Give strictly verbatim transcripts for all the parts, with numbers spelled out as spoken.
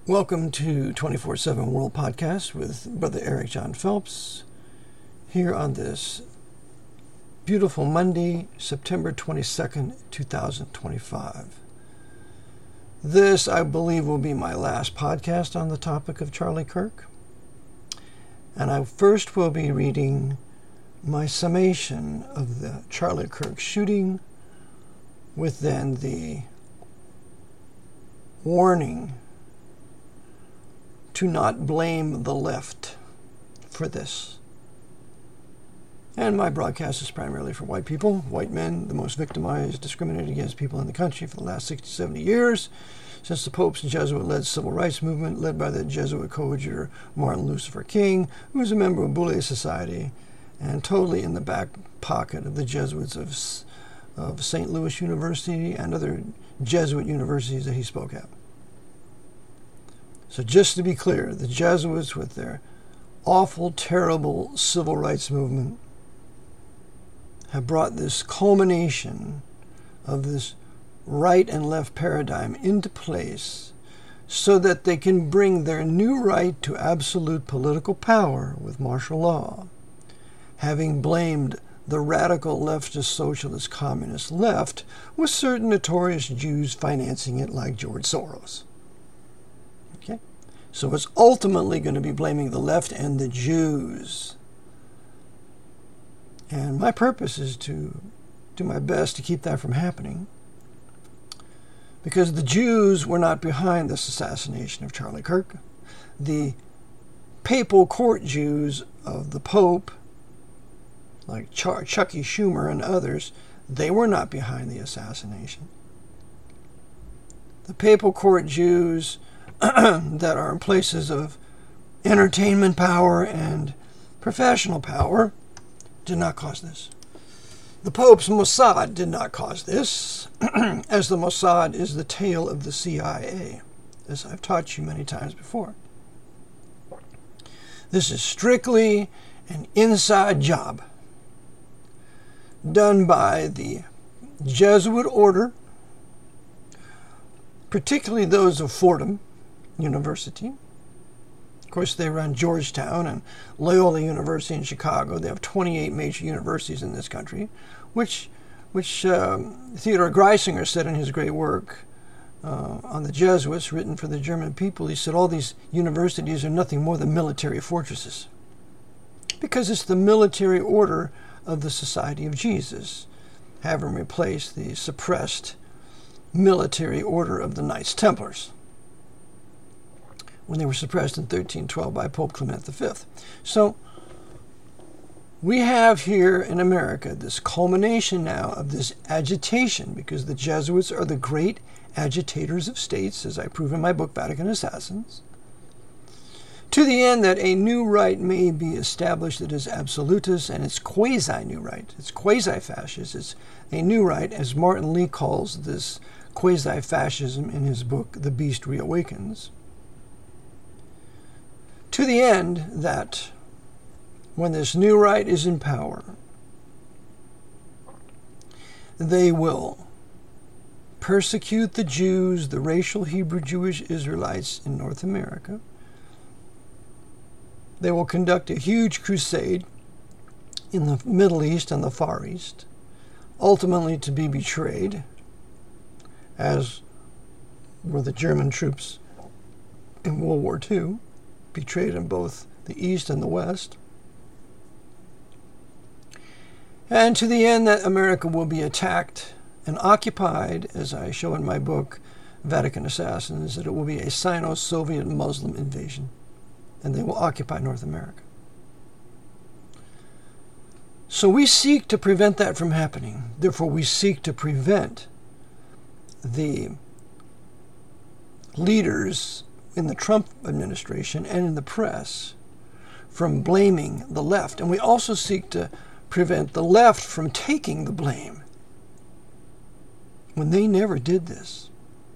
Welcome to twenty-four seven World Podcast with Brother Eric John Phelps, here on this beautiful Monday, September twenty-second, twenty twenty-five. This, I believe, will be my last podcast on the topic of Charlie Kirk. And I first will be reading my summation of the Charlie Kirk shooting, with then the warning to not blame the left for this. And my broadcast is primarily for white people, white men, the most victimized, discriminated against people in the country for the last sixty, seventy years, since the Pope's Jesuit-led civil rights movement, led by the Jesuit coadjutor Martin Lucifer King, who was a member of Boule Society and totally in the back pocket of the Jesuits of, of Saint Louis University and other Jesuit universities that he spoke at. So just to be clear, the Jesuits, with their awful, terrible civil rights movement, have brought this culmination of this right and left paradigm into place so that they can bring their new right to absolute political power with martial law, having blamed the radical leftist, socialist, communist left with certain notorious Jews financing it like George Soros. Okay? So it's ultimately going to be blaming the left and the Jews. And my purpose is to do my best to keep that from happening, because the Jews were not behind this assassination of Charlie Kirk. The papal court Jews of the Pope, like Ch- Chucky Schumer and others, they were not behind the assassination. The papal court Jews that are in places of entertainment power and professional power did not cause this. The Pope's Mossad did not cause this, as the Mossad is the tail of the C I A, as I've taught you many times before. This is strictly an inside job done by the Jesuit order, particularly those of Fordham University. Of course, they run Georgetown and Loyola University in Chicago. They have twenty-eight major universities in this country, which which um, Theodore Greisinger said in his great work uh, on the Jesuits, written for the German people. He said all these universities are nothing more than military fortresses, because it's the military order of the Society of Jesus, having replaced the suppressed military order of the Knights Templars, when they were suppressed in thirteen twelve by Pope Clement the Fifth. So we have here in America this culmination now of this agitation, because the Jesuits are the great agitators of states, as I prove in my book, Vatican Assassins, to the end that a new right may be established that is absolutist, and it's quasi-new right. It's quasi-fascist. It's a new right, as Martin Lee calls this quasi-fascism in his book, The Beast Reawakens. To the end that when this new right is in power, they will persecute the Jews, the racial Hebrew Jewish Israelites in North America. They will conduct a huge crusade in the Middle East and the Far East, ultimately to be betrayed, as were the German troops in World War Two, betrayed in both the East and the West. And to the end that America will be attacked and occupied, as I show in my book, Vatican Assassins, that it will be a Sino-Soviet Muslim invasion, and they will occupy North America. So we seek to prevent that from happening. Therefore, we seek to prevent the leaders in the Trump administration and in the press from blaming the left. And we also seek to prevent the left from taking the blame when they never did this.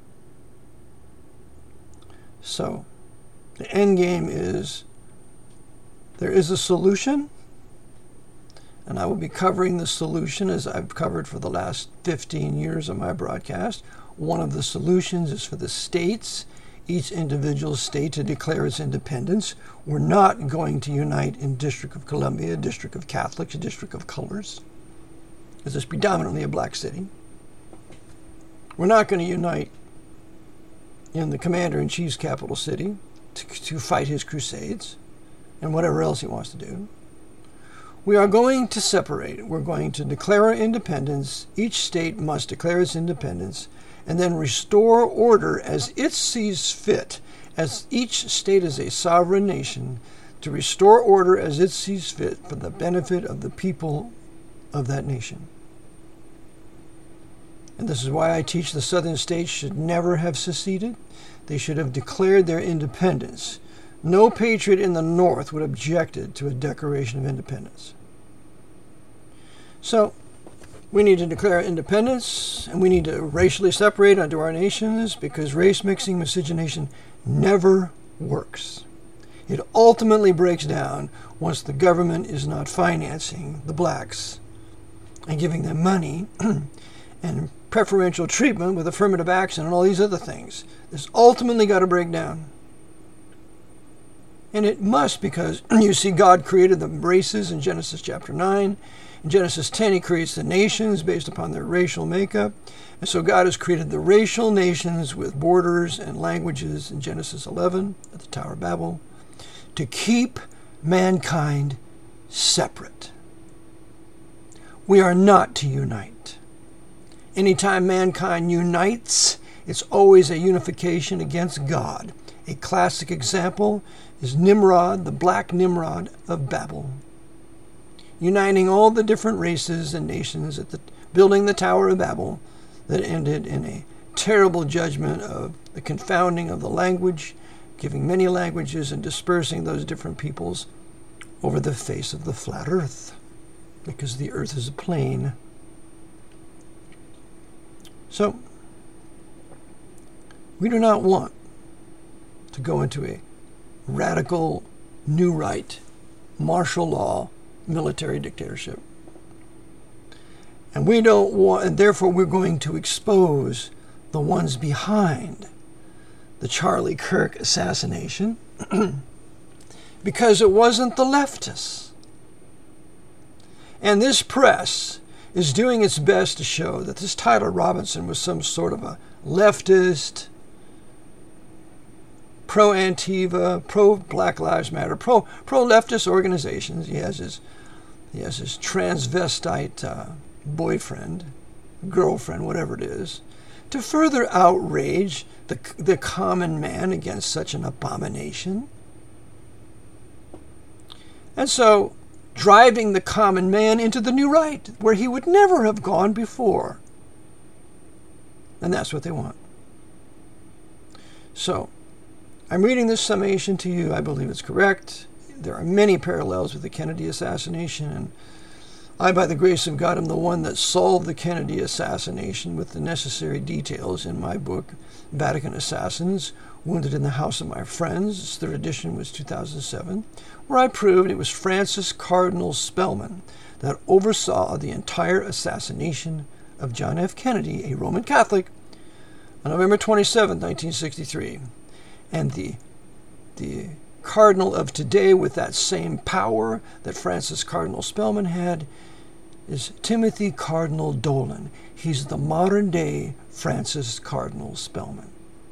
So the end game is there is a solution, and I will be covering the solution as I've covered for the last fifteen years of my broadcast. One of the solutions is for the states each individual state to declare its independence. We're not going to unite in District of Columbia, District of Catholics, District of Colors, because it's predominantly a black city. We're not going to unite in the Commander-in-Chief's capital city to, to fight his crusades and whatever else he wants to do. We are going to separate. We're going to declare our independence. Each state must declare its independence and then restore order as it sees fit, as each state is a sovereign nation, to restore order as it sees fit for the benefit of the people of that nation. And this is why I teach the southern states should never have seceded. They should have declared their independence. No patriot in the North would have objected to a Declaration of Independence. So, we need to declare independence, and we need to racially separate unto our nations, because race mixing, miscegenation never works. It ultimately breaks down once the government is not financing the blacks and giving them money and preferential treatment with affirmative action and all these other things. This ultimately got to break down. And it must, because you see God created the races in Genesis chapter nine. In Genesis ten, he creates the nations based upon their racial makeup. And so God has created the racial nations with borders and languages in Genesis eleven at the Tower of Babel to keep mankind separate. We are not to unite. Anytime mankind unites, it's always a unification against God. A classic example is Nimrod, the black Nimrod of Babel, uniting all the different races and nations at the building the Tower of Babel that ended in a terrible judgment of the confounding of the language, giving many languages and dispersing those different peoples over the face of the flat earth, because the earth is a plane. So, we do not want to go into a radical, new right, martial law, military dictatorship. And we don't want, and therefore we're going to expose the ones behind the Charlie Kirk assassination because it wasn't the leftists. And this press is doing its best to show that this Tyler Robinson was some sort of a leftist, pro-Antifa, pro-Black Lives Matter, pro, pro-leftist organizations. He has his, he has his transvestite uh, boyfriend, girlfriend, whatever it is, to further outrage the, the common man against such an abomination. And so, driving the common man into the new right, where he would never have gone before. And that's what they want. So, I'm reading this summation to you. I believe it's correct. There are many parallels with the Kennedy assassination, and I, by the grace of God, am the one that solved the Kennedy assassination with the necessary details in my book, Vatican Assassins, Wounded in the House of My Friends. Its third edition was two thousand seven, where I proved it was Francis Cardinal Spellman that oversaw the entire assassination of John F. Kennedy, a Roman Catholic, on November twenty-seventh, nineteen sixty-three. And the, the cardinal of today with that same power that Francis Cardinal Spellman had is Timothy Cardinal Dolan. He's the modern-day Francis Cardinal Spellman.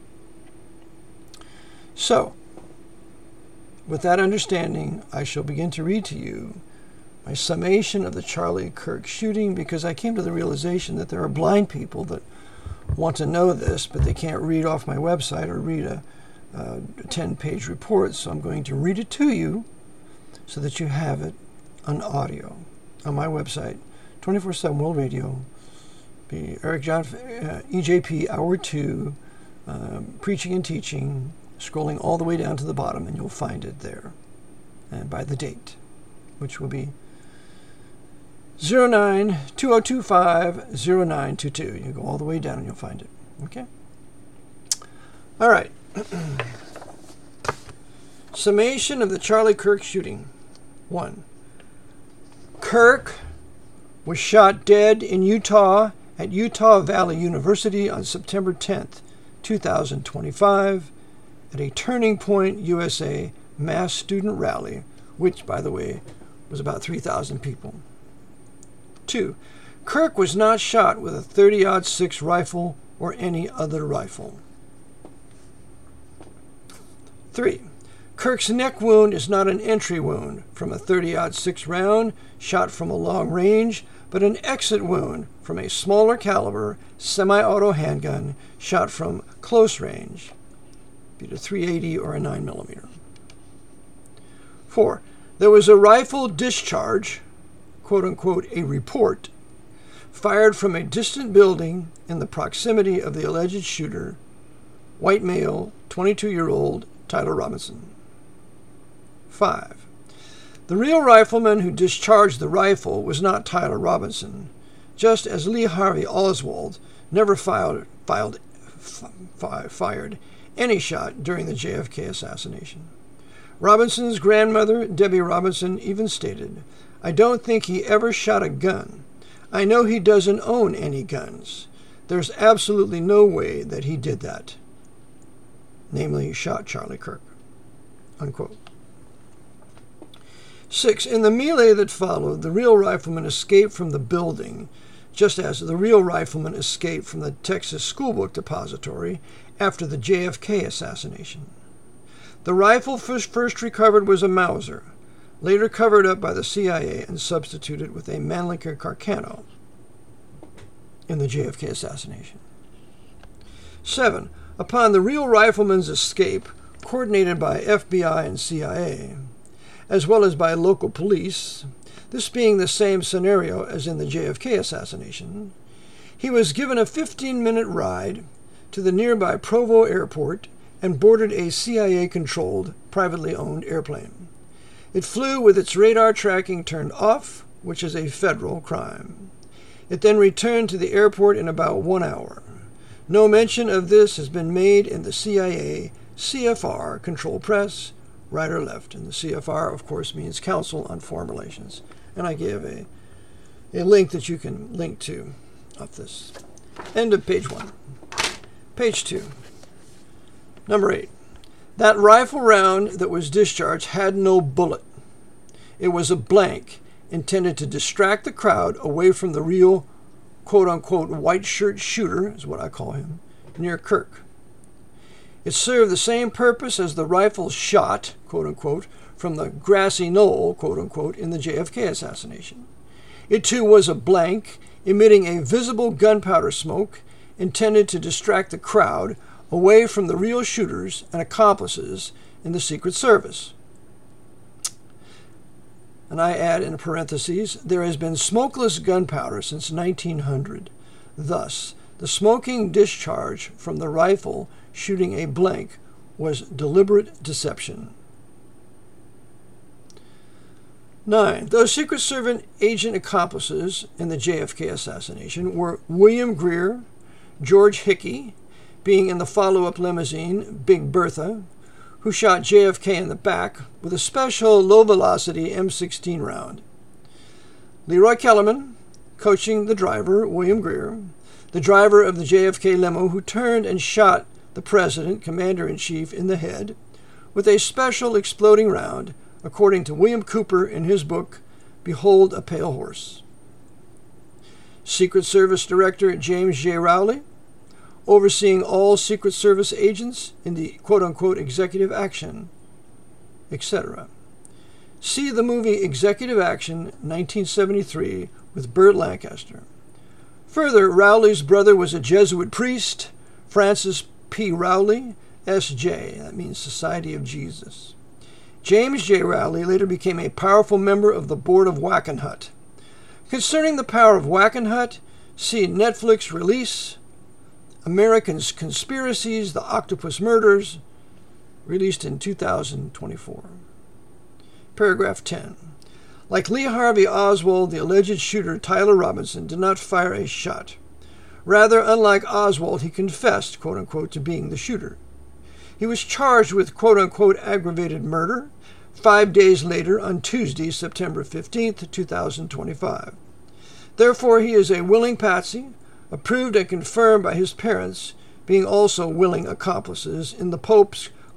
So, with that understanding, I shall begin to read to you my summation of the Charlie Kirk shooting, because I came to the realization that there are blind people that want to know this, but they can't read off my website or read a uh, ten-page report, so I'm going to read it to you so that you have it on audio on my website, twenty-four seven World Radio, be Eric John, uh, E J P Hour two, uh, Preaching and Teaching, scrolling all the way down to the bottom, and you'll find it there, and by the date, which will be zero nine two zero two five zero nine two two. You go all the way down and you'll find it. Okay? All right. Summation of the Charlie Kirk shooting. One. Kirk was shot dead in Utah at Utah Valley University on September tenth, two thousand twenty-five, at a Turning Point U S A mass student rally, which, by the way, was about three thousand people. Two, Kirk was not shot with a thirty aught six rifle or any other rifle. Three, Kirk's neck wound is not an entry wound from a thirty aught six round shot from a long range, but an exit wound from a smaller caliber semi-auto handgun shot from close range, be it a three eighty or a nine millimeter. Four, there was a rifle discharge, quote-unquote, a report, fired from a distant building in the proximity of the alleged shooter, white male, twenty-two-year-old Tyler Robinson. Five, the real rifleman who discharged the rifle was not Tyler Robinson, just as Lee Harvey Oswald never filed, filed, fi- fired any shot during the J F K assassination. Robinson's grandmother, Debbie Robinson, even stated, "I don't think he ever shot a gun. I know he doesn't own any guns. There's absolutely no way that he did that." Namely, he shot Charlie Kirk. Unquote. Six, in the melee that followed, the real rifleman escaped from the building, just as the real rifleman escaped from the Texas Schoolbook Depository after the J F K assassination. The rifle first, first recovered was a Mauser, later covered up by the C I A and substituted with a Mannlicher Carcano in the J F K assassination. Seven, upon the real rifleman's escape, coordinated by F B I and C I A, as well as by local police, this being the same scenario as in the J F K assassination, he was given a fifteen-minute ride to the nearby Provo airport and boarded a C I A-controlled, privately owned airplane. It flew with its radar tracking turned off, which is a federal crime. It then returned to the airport in about one hour. No mention of this has been made in the C I A C F R control press, right or left. And the C F R, of course, means Council on Foreign Relations. And I gave a, a link that you can link to of this. End of page one. Page two. Number eight. That rifle round that was discharged had no bullet. It was a blank intended to distract the crowd away from the real, quote-unquote, white shirt shooter, is what I call him, near Kirk. It served the same purpose as the rifle shot, quote-unquote, from the grassy knoll, quote-unquote, in the J F K assassination. It, too, was a blank, emitting a visible gunpowder smoke intended to distract the crowd away from the real shooters and accomplices in the Secret Service. And I add in parentheses, there has been smokeless gunpowder since nineteen hundred. Thus, the smoking discharge from the rifle shooting a blank was deliberate deception. Nine. Those Secret Service agent accomplices in the J F K assassination were William Greer, George Hickey, being in the follow-up limousine, Big Bertha, who shot J F K in the back with a special low-velocity M sixteen round. Leroy Kellerman, coaching the driver, William Greer, the driver of the J F K limo who turned and shot the president, commander-in-chief, in the head with a special exploding round, according to William Cooper in his book, Behold a Pale Horse. Secret Service Director James J. Rowley, overseeing all Secret Service agents in the quote-unquote executive action, et cetera. See the movie Executive Action, nineteen seventy-three, with Burt Lancaster. Further, Rowley's brother was a Jesuit priest, Francis P. Rowley, S J, that means Society of Jesus. James J. Rowley later became a powerful member of the board of Wackenhut. Concerning the power of Wackenhut, see Netflix release, American Conspiracies, The Octopus Murders, released in two thousand twenty-four. Paragraph ten. Like Lee Harvey Oswald, the alleged shooter Tyler Robinson did not fire a shot. Rather, unlike Oswald, he confessed, quote-unquote, to being the shooter. He was charged with, quote-unquote, aggravated murder five days later on Tuesday, September fifteenth, two thousand twenty-five. Therefore, he is a willing patsy, approved and confirmed by his parents, being also willing accomplices in the Pope's,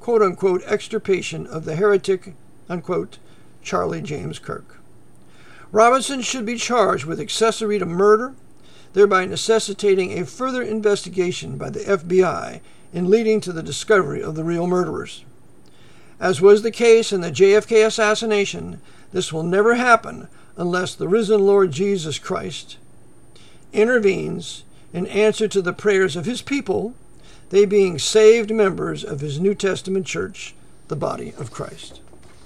quote-unquote extirpation of the heretic, unquote, Charlie James Kirk. Robinson should be charged with accessory to murder, thereby necessitating a further investigation by the F B I and leading to the discovery of the real murderers. As was the case in the J F K assassination, this will never happen unless the risen Lord Jesus Christ intervenes in answer to the prayers of his people, they being saved members of his New Testament church, the body of Christ.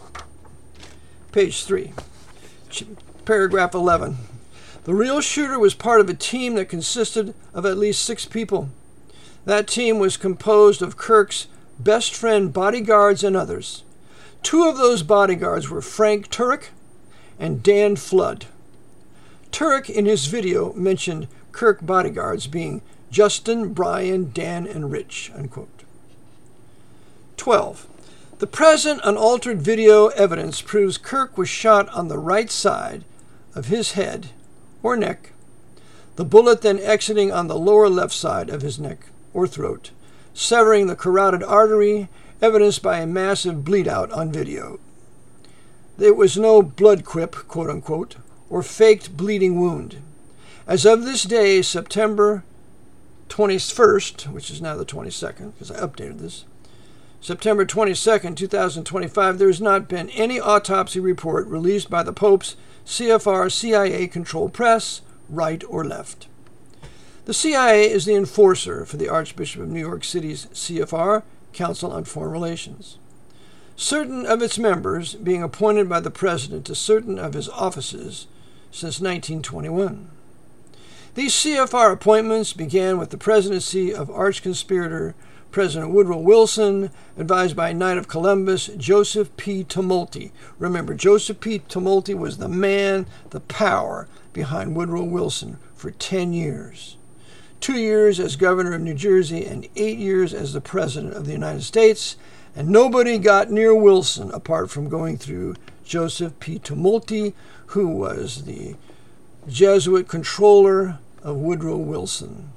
Page three, paragraph eleven. The real shooter was part of a team that consisted of at least six people. That team was composed of Kirk's best friend bodyguards and others. Two of those bodyguards were Frank Turek and Dan Flood. Turek in his video mentioned Kirk bodyguards being Justin, Brian, Dan, and Rich, unquote. twelve. The present unaltered video evidence proves Kirk was shot on the right side of his head or neck, the bullet then exiting on the lower left side of his neck or throat, severing the carotid artery, evidenced by a massive bleed-out on video. There was no blood quip, quote-unquote, or faked bleeding wound. As of this day, September twenty-first, which is now the twenty-second, because I updated this, September twenty-second, twenty twenty-five, there has not been any autopsy report released by the Pope's C F R C I A-controlled press, right or left. The C I A is the enforcer for the Archbishop of New York City's C F R, Council on Foreign Relations. Certain of its members being appointed by the President to certain of his offices since nineteen twenty-one. These C F R appointments began with the presidency of arch-conspirator President Woodrow Wilson, advised by Knight of Columbus Joseph P. Tumulty. Remember, Joseph P. Tumulty was the man, the power behind Woodrow Wilson for ten years. Two years as governor of New Jersey and eight years as the president of the United States, and nobody got near Wilson apart from going through Joseph P. Tumulty, who was the Jesuit controller of Woodrow Wilson.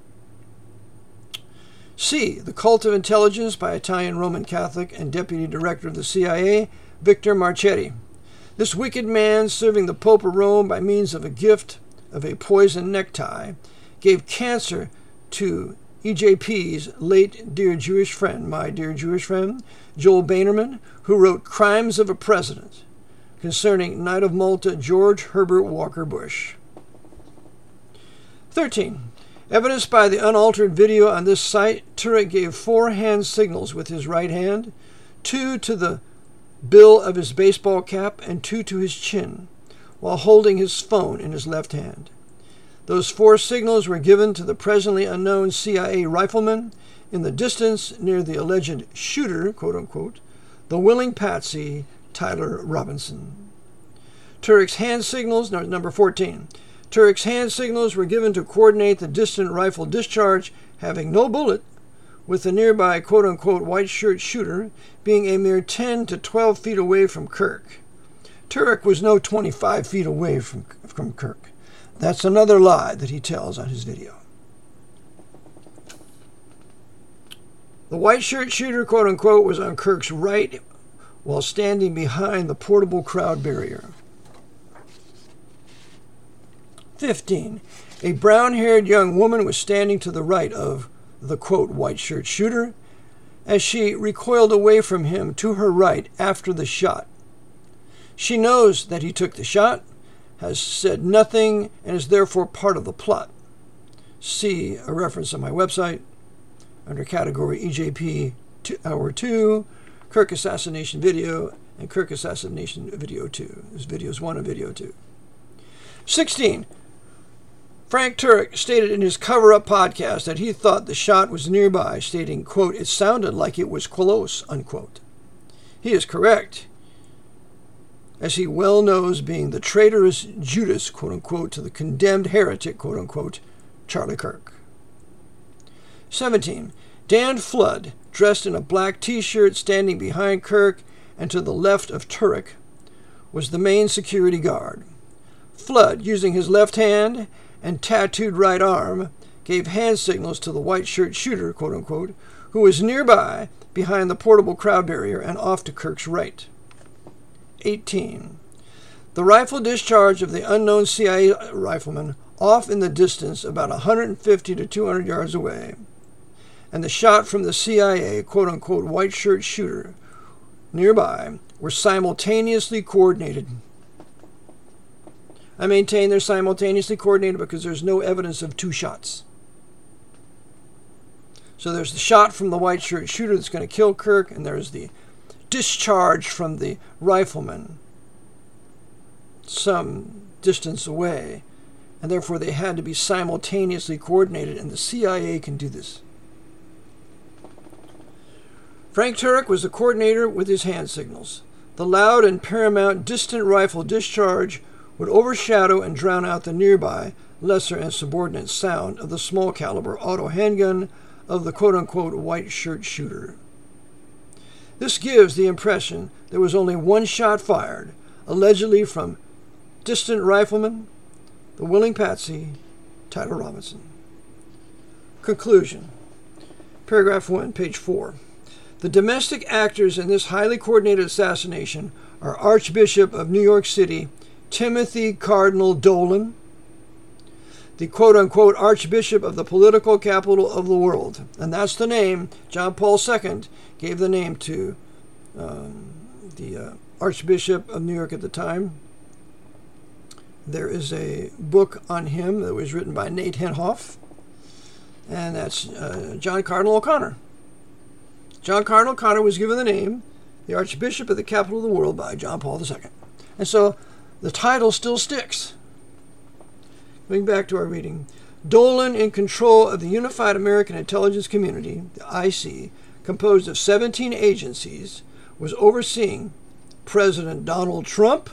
C. The Cult of Intelligence by Italian Roman Catholic and Deputy Director of the C I A, Victor Marchetti. This wicked man, serving the Pope of Rome by means of a gift of a poisoned necktie, gave cancer to E J P's late dear Jewish friend, my dear Jewish friend, Joel Boehnerman, who wrote Crimes of a President concerning Knight of Malta George Herbert Walker Bush. thirteen. Evidenced by the unaltered video on this site, Turek gave four hand signals with his right hand, two to the bill of his baseball cap and two to his chin, while holding his phone in his left hand. Those four signals were given to the presently unknown C I A rifleman in the distance near the alleged shooter, quote-unquote, the willing patsy, Tyler Robinson. Turek's hand signals, no, number fourteen. Turek's hand signals were given to coordinate the distant rifle discharge, having no bullet, with the nearby quote-unquote white shirt shooter being a mere ten to twelve feet away from Kirk. Turek was no twenty-five feet away from, from Kirk. That's another lie that he tells on his video. The white shirt shooter, quote-unquote, was on Kirk's right while standing behind the portable crowd barrier. fifteen. A brown-haired young woman was standing to the right of the, quote, white shirt shooter as she recoiled away from him to her right after the shot. She knows that he took the shot, has said nothing, and is therefore part of the plot. See a reference on my website under category E J P Hour two, Kirk Assassination Video, and Kirk Assassination Video two. This video is one and video two. sixteen. Frank Turek stated in his cover-up podcast that he thought the shot was nearby, stating, quote, it sounded like it was close, unquote. He is correct, as he well knows, being the traitorous Judas, quote-unquote, to the condemned heretic, quote-unquote, Charlie Kirk. seventeen. Dan Flood, dressed in a black T-shirt, standing behind Kirk and to the left of Turek, was the main security guard. Flood, using his left hand and tattooed right arm, gave hand signals to the white shirt shooter, quote-unquote, who was nearby behind the portable crowd barrier and off to Kirk's right. eighteen. The rifle discharge of the unknown C I A rifleman off in the distance about one hundred fifty to two hundred yards away, and the shot from the C I A quote-unquote white shirt shooter nearby were simultaneously coordinated. I maintain they're simultaneously coordinated because there's no evidence of two shots. So there's the shot from the white shirt shooter that's going to kill Kirk, and there's the discharge from the rifleman some distance away, and therefore they had to be simultaneously coordinated, and the C I A can do this. Frank Turek was the coordinator with his hand signals. The loud and paramount distant rifle discharge would overshadow and drown out the nearby, lesser and subordinate sound of the small caliber auto handgun of the quote-unquote white shirt shooter. This gives the impression there was only one shot fired, allegedly from distant rifleman, the willing patsy, Tyler Robinson. Conclusion. Paragraph one, page four. The domestic actors in this highly coordinated assassination are Archbishop of New York City, Timothy Cardinal Dolan, the quote-unquote Archbishop of the political capital of the world. And that's the name John Paul the Second gave the name to um, the uh, Archbishop of New York at the time. There is a book on him that was written by Nate Henhoff, and that's uh, John Cardinal O'Connor. John Cardinal O'Connor was given the name the Archbishop of the capital of the world by John Paul the Second. And so the title still sticks. Going back to our reading, Dolan, in control of the Unified American Intelligence Community, the I C, composed of seventeen agencies, was overseeing President Donald Trump,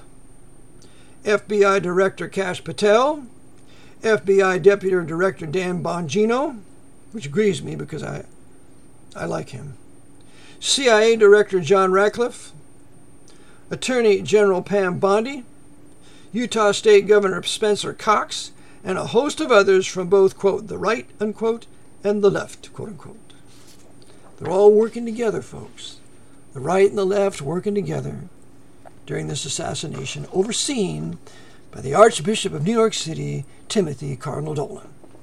F B I Director Kash Patel, F B I Deputy Director Dan Bongino, which grieves me because I, I like him, C I A Director John Ratcliffe, Attorney General Pam Bondi, Utah State Governor Spencer Cox, and a host of others from both, quote, the right, unquote, and the left, quote, unquote. They're all working together, folks. The right and the left working together during this assassination, overseen by the Archbishop of New York City, Timothy Cardinal Dolan.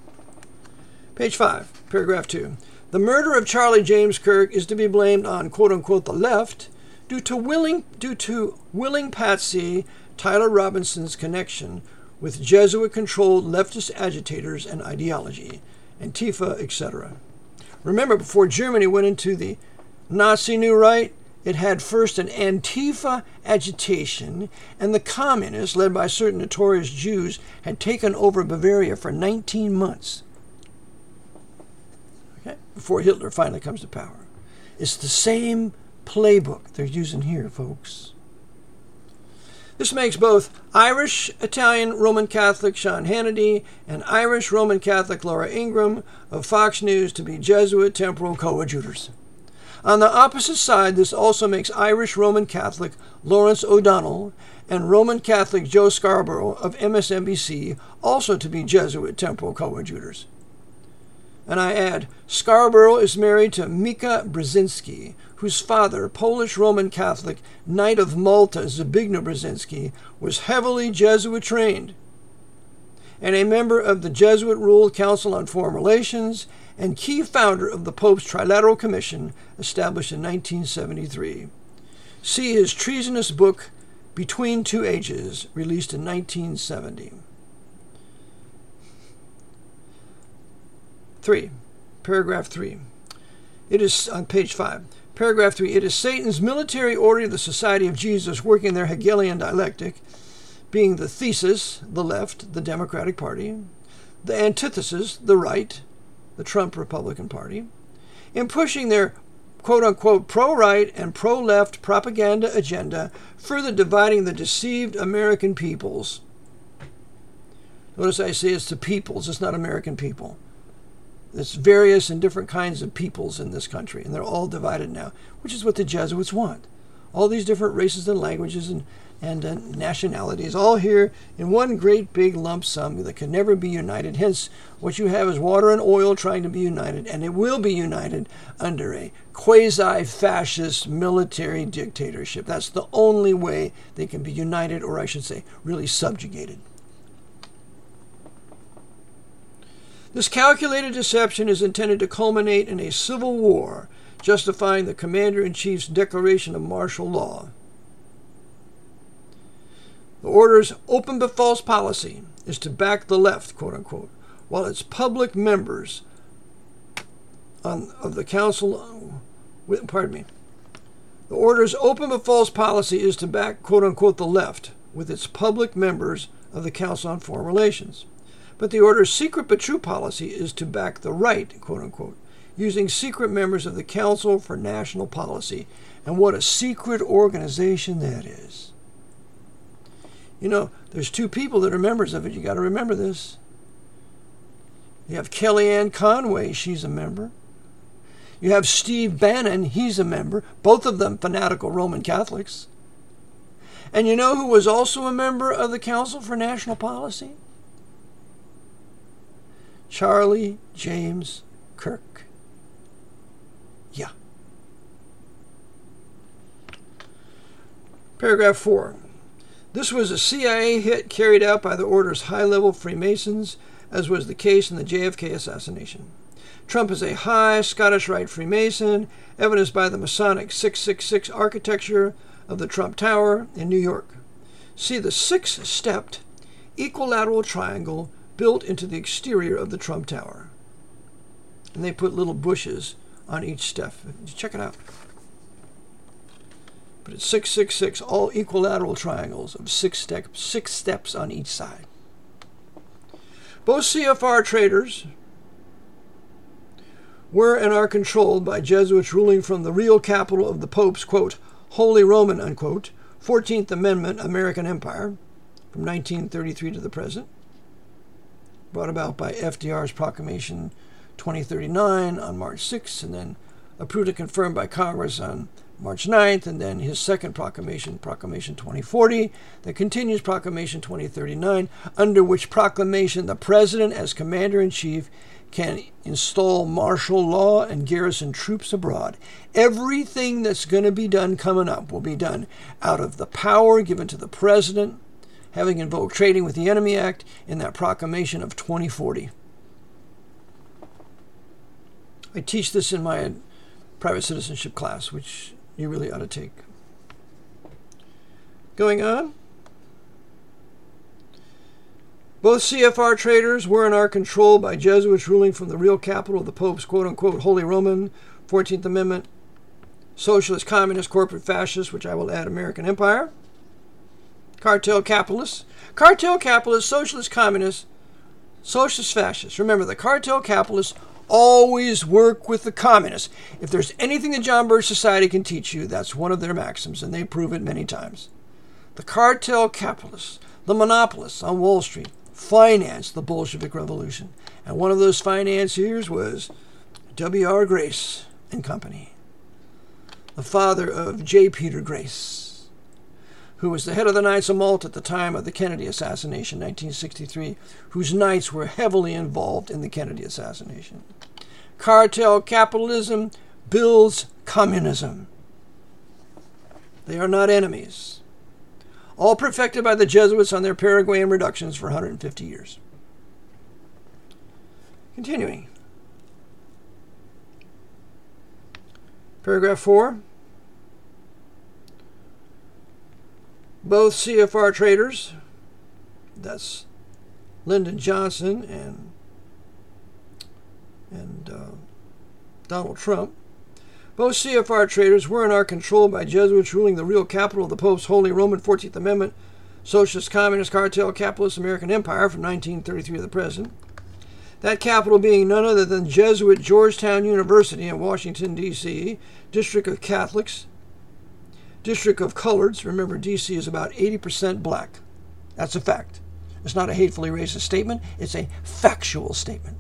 Page five, paragraph two. The murder of Charlie James Kirk is to be blamed on, quote-unquote, the left due to willing, due to willing patsy Tyler Robinson's connection with Jesuit-controlled leftist agitators and ideology, Antifa, et cetera. Remember, before Germany went into the Nazi New Right, it had first an Antifa agitation, and the communists, led by certain notorious Jews, had taken over Bavaria for nineteen months. Okay? Before Hitler finally comes to power. It's the same playbook they're using here, folks. This makes both Irish Italian Roman Catholic Sean Hannity and Irish Roman Catholic Laura Ingraham of Fox News to be Jesuit temporal coadjutors. On the opposite side, this also makes Irish Roman Catholic Lawrence O'Donnell and Roman Catholic Joe Scarborough of M S N B C also to be Jesuit temporal coadjutors. And I add, Scarborough is married to Mika Brzezinski, whose father, Polish Roman Catholic Knight of Malta Zbigniew Brzezinski, was heavily Jesuit trained, and a member of the Jesuit-ruled Council on Foreign Relations and key founder of the Pope's Trilateral Commission, established in nineteen seventy-three. See his treasonous book, Between Two Ages, released in nineteen seventy. Three, paragraph three. It is on page five. Paragraph three. It is Satan's military order of the Society of Jesus working their Hegelian dialectic, being the thesis, the left, the Democratic Party, the antithesis, the right, the Trump Republican Party, in pushing their quote-unquote pro-right and pro-left propaganda agenda, further dividing the deceived American peoples. Notice I say it's the peoples, it's not American people. There's various and different kinds of peoples in this country, and they're all divided now, which is what the Jesuits want. all these different races and languages and, and uh, nationalities, all here in one great big lump sum that can never be united. Hence, what you have is water and oil trying to be united, and it will be united under a quasi-fascist military dictatorship. That's the only way they can be united, or I should say, really subjugated. This calculated deception is intended to culminate in a civil war, justifying the commander-in-chief's declaration of martial law. The order's open but false policy is to back the left, quote unquote, while its public members on, of the council, with, pardon me, the order's open but false policy is to back, quote unquote, the left with its public members of the Council on Foreign Relations. But the order's secret but true policy is to back the right, quote unquote, using secret members of the Council for National Policy. And what a secret organization that is. You know, there's two people that are members of it. You got to remember this. You have Kellyanne Conway, she's a member. You have Steve Bannon, he's a member. Both of them fanatical Roman Catholics. And you know who was also a member of the Council for National Policy? Charlie James Kirk. Yeah. Paragraph four. This was a C I A hit carried out by the order's high-level Freemasons, as was the case in the J F K assassination. Trump is a high Scottish Rite Freemason, evidenced by the Masonic six six six architecture of the Trump Tower in New York. See the six-stepped equilateral triangle built into the exterior of the Trump Tower. And they put little bushes on each step. Check it out. But it's six six six, all equilateral triangles of six, step, six steps on each side. Both C F R traders were and are controlled by Jesuits ruling from the real capital of the Pope's, quote, Holy Roman, unquote, fourteenth Amendment American Empire, from nineteen thirty-three to the present, brought about by F D R's Proclamation twenty thirty-nine on March sixth, and then approved and confirmed by Congress on March ninth, and then his second proclamation, Proclamation twenty forty, that continues Proclamation twenty thirty-nine, under which proclamation the President, as Commander-in-Chief, can install martial law and garrison troops abroad. Everything that's going to be done coming up will be done out of the power given to the President, having invoked Trading with the Enemy Act in that proclamation of twenty forty. I teach this in my private citizenship class, which you really ought to take. Going on. Both C F R traders were and are controlled by Jesuits ruling from the real capital of the Pope's, quote-unquote, Holy Roman, fourteenth Amendment, socialist, communist, corporate, fascist, which I will add American Empire, cartel capitalists, cartel capitalists, socialist, communists, socialist, fascists. Remember, the cartel capitalists always work with the communists. If there's anything that John Birch Society can teach you, that's one of their maxims, and they prove it many times. The cartel capitalists, the monopolists on Wall Street, financed the Bolshevik Revolution. And one of those financiers was W R Grace and Company, the father of J. Peter Grace, who was the head of the Knights of Malta at the time of the Kennedy assassination, nineteen sixty-three, whose knights were heavily involved in the Kennedy assassination. Cartel capitalism builds communism. They are not enemies. All perfected by the Jesuits on their Paraguayan reductions for one hundred fifty years. Continuing. Paragraph four. Both C F R traders, that's Lyndon Johnson and, and uh, Donald Trump, both C F R traders were and are controlled by Jesuits ruling the real capital of the Pope's Holy Roman fourteenth Amendment, socialist, communist, cartel, capitalist American Empire from nineteen thirty-three to the present. That capital being none other than Jesuit Georgetown University in Washington, D C, District of Catholics, District of Coloreds. Remember, D C is about eighty percent black. That's a fact. It's not a hatefully racist statement. It's a factual statement.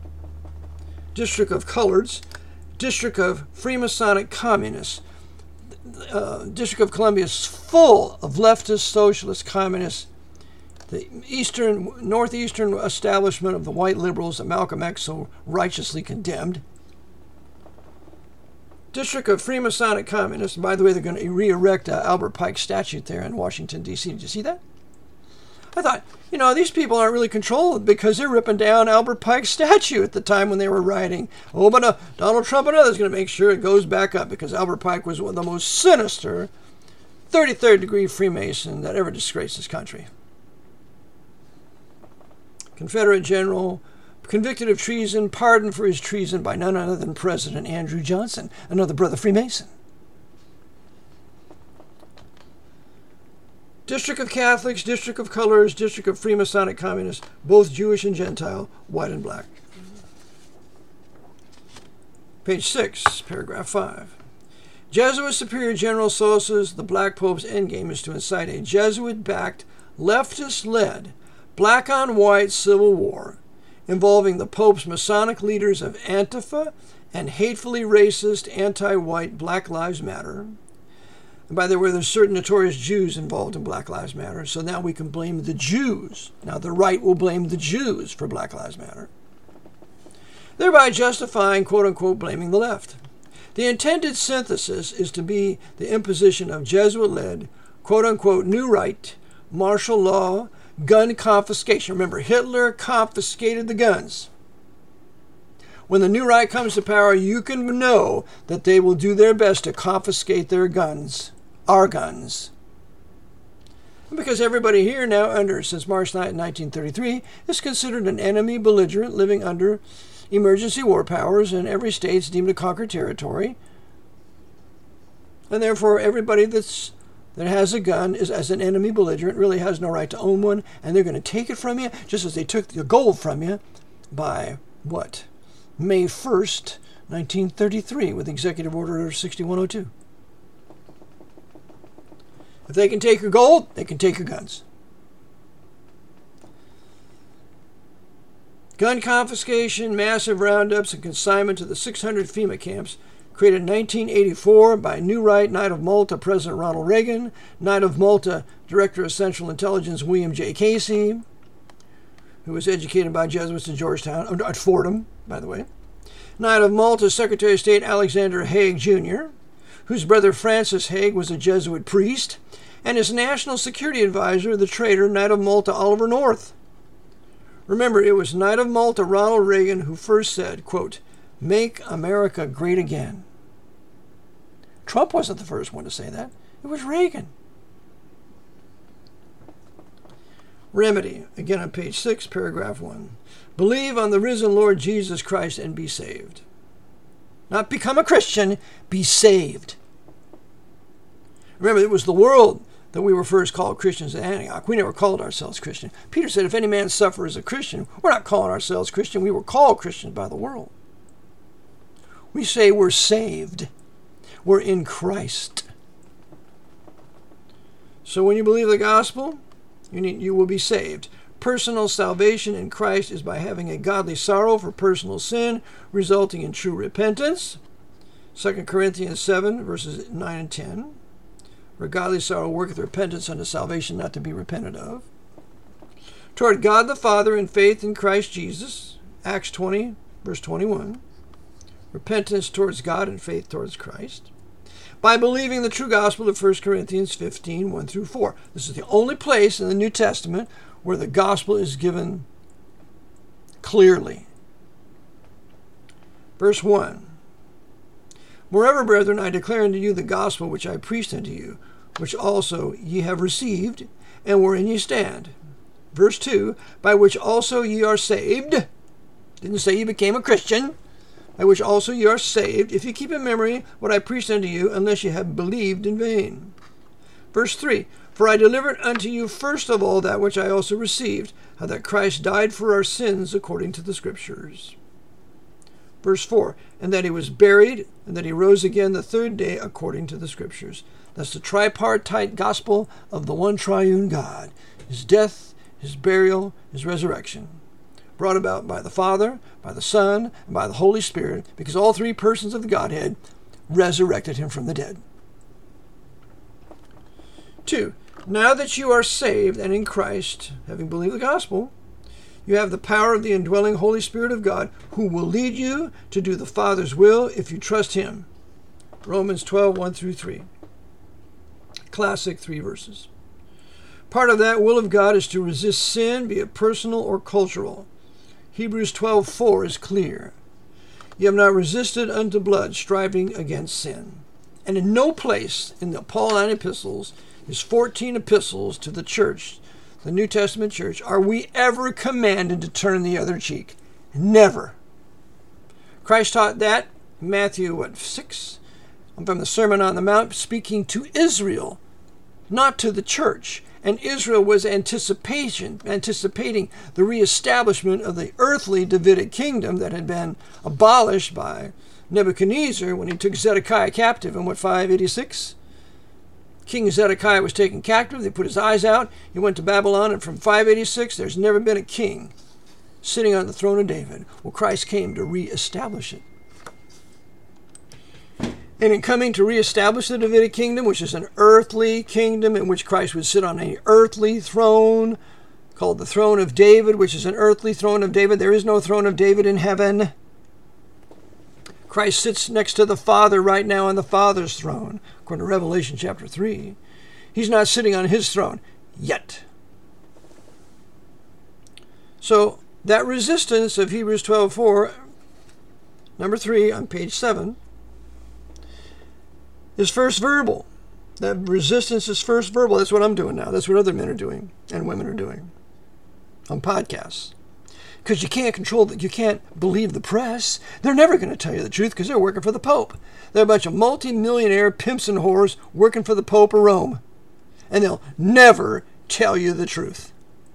District of Coloreds, District of Freemasonic Communists. uh, District of Columbia is full of leftist, socialist, communists. The eastern, northeastern establishment of the white liberals that Malcolm X so righteously condemned. District of Freemasonic Communists. By the way, they're going to re-erect uh, Albert Pike's statue there in Washington, D C Did you see that? I thought, you know, these people aren't really controlled because they're ripping down Albert Pike's statue at the time when they were rioting. Oh, but uh, Donald Trump and others are going to make sure it goes back up because Albert Pike was one of the most sinister thirty-third degree Freemason that ever disgraced this country. Confederate general, convicted of treason, pardoned for his treason by none other than President Andrew Johnson, another brother Freemason. District of Catholics, District of Colors, District of Freemasonic Communists, both Jewish and Gentile, white and black. Page six, paragraph five. Jesuit Superior General Sosa's The Black Pope's Endgame is to incite a Jesuit-backed, leftist-led, black-on-white civil war involving the Pope's Masonic leaders of Antifa and hatefully racist anti-white Black Lives Matter. And by the way, there's certain notorious Jews involved in Black Lives Matter, so now we can blame the Jews. Now the right will blame the Jews for Black Lives Matter, thereby justifying, quote-unquote, blaming the left. The intended synthesis is to be the imposition of Jesuit-led, quote-unquote, new right, martial law, gun confiscation. Remember, Hitler confiscated the guns. When the new right comes to power, you can know that they will do their best to confiscate their guns, our guns. Because everybody here now under, since March ninth, nineteen thirty-three, is considered an enemy belligerent living under emergency war powers, and every state's deemed a conquered territory. And therefore, everybody that's that has a gun is as an enemy belligerent really has no right to own one, and they're going to take it from you just as they took the gold from you by what? May first, nineteen thirty-three, with Executive Order sixty-one oh two. If they can take your gold, they can take your guns. Gun confiscation, massive roundups, and consignment to the six hundred FEMA camps created in nineteen eighty-four by New Right, Knight of Malta, President Ronald Reagan, Knight of Malta, Director of Central Intelligence, William J. Casey, who was educated by Jesuits at Georgetown, at Fordham, by the way. Knight of Malta, Secretary of State Alexander Haig, Junior, whose brother Francis Haig was a Jesuit priest, and his National Security Advisor, the traitor Knight of Malta, Oliver North. Remember, it was Knight of Malta, Ronald Reagan, who first said, quote, "Make America great again." Trump wasn't the first one to say that. It was Reagan. Remedy, again on page six, paragraph one. Believe on the risen Lord Jesus Christ and be saved. Not become a Christian, be saved. Remember, it was the world that we were first called Christians at Antioch. We never called ourselves Christian. Peter said, if any man suffer as a Christian, we're not calling ourselves Christian. We were called Christians by the world. We say we're saved. We're in Christ. So when you believe the gospel, you need, you will be saved. Personal salvation in Christ is by having a godly sorrow for personal sin, resulting in true repentance. Second Corinthians seven, verses nine and ten. For godly sorrow worketh repentance unto salvation not to be repented of. Toward God the Father in faith in Christ Jesus. Acts twenty, verse twenty-one. Repentance towards God and faith towards Christ. By believing the true gospel of First Corinthians fifteen, one through four. This is the only place in the New Testament where the gospel is given clearly. Verse one. Moreover, brethren, I declare unto you the gospel which I preached unto you, which also ye have received, and wherein ye stand. Verse two. By which also ye are saved. Didn't say you became a Christian. By which also ye are saved, if you keep in memory what I preached unto you, unless ye have believed in vain. Verse three. For I delivered unto you first of all that which I also received, how that Christ died for our sins according to the Scriptures. Verse four. And that he was buried, and that he rose again the third day according to the Scriptures. That's the tripartite gospel of the one triune God. His death, his burial, his resurrection. Brought about by the Father, by the Son, and by the Holy Spirit, because all three persons of the Godhead resurrected him from the dead. Two, now that you are saved and in Christ, having believed the gospel, you have the power of the indwelling Holy Spirit of God, who will lead you to do the Father's will if you trust him. Romans twelve, one through three. Classic three verses. Part of that will of God is to resist sin, be it personal or cultural. Hebrews twelve, four is clear. You have not resisted unto blood, striving against sin. And in no place in the Pauline epistles, his fourteen epistles to the church, the New Testament church, are we ever commanded to turn the other cheek. Never. Christ taught that, Matthew, what, six? From the Sermon on the Mount, speaking to Israel, not to the church. And Israel was anticipation, anticipating the reestablishment of the earthly Davidic kingdom that had been abolished by Nebuchadnezzar when he took Zedekiah captive in what, five eighty-six? King Zedekiah was taken captive. They put his eyes out. He went to Babylon, and from five eighty-six, there's never been a king sitting on the throne of David. Well, Christ came to reestablish it. And in coming to reestablish the Davidic kingdom, which is an earthly kingdom in which Christ would sit on an earthly throne, called the throne of David, which is an earthly throne of David. There is no throne of David in heaven. Christ sits next to the Father right now on the Father's throne, according to Revelation chapter three. He's not sitting on his throne yet. So that resistance of Hebrews twelve four, number three on page seven, is first verbal. That resistance is first verbal. That's what I'm doing now. That's what other men are doing and women are doing on podcasts. Because you can't control that. You can't believe the press. They're never going to tell you the truth because they're working for the Pope. They're a bunch of multi-millionaire pimps and whores working for the Pope of Rome. And they'll never tell you the truth.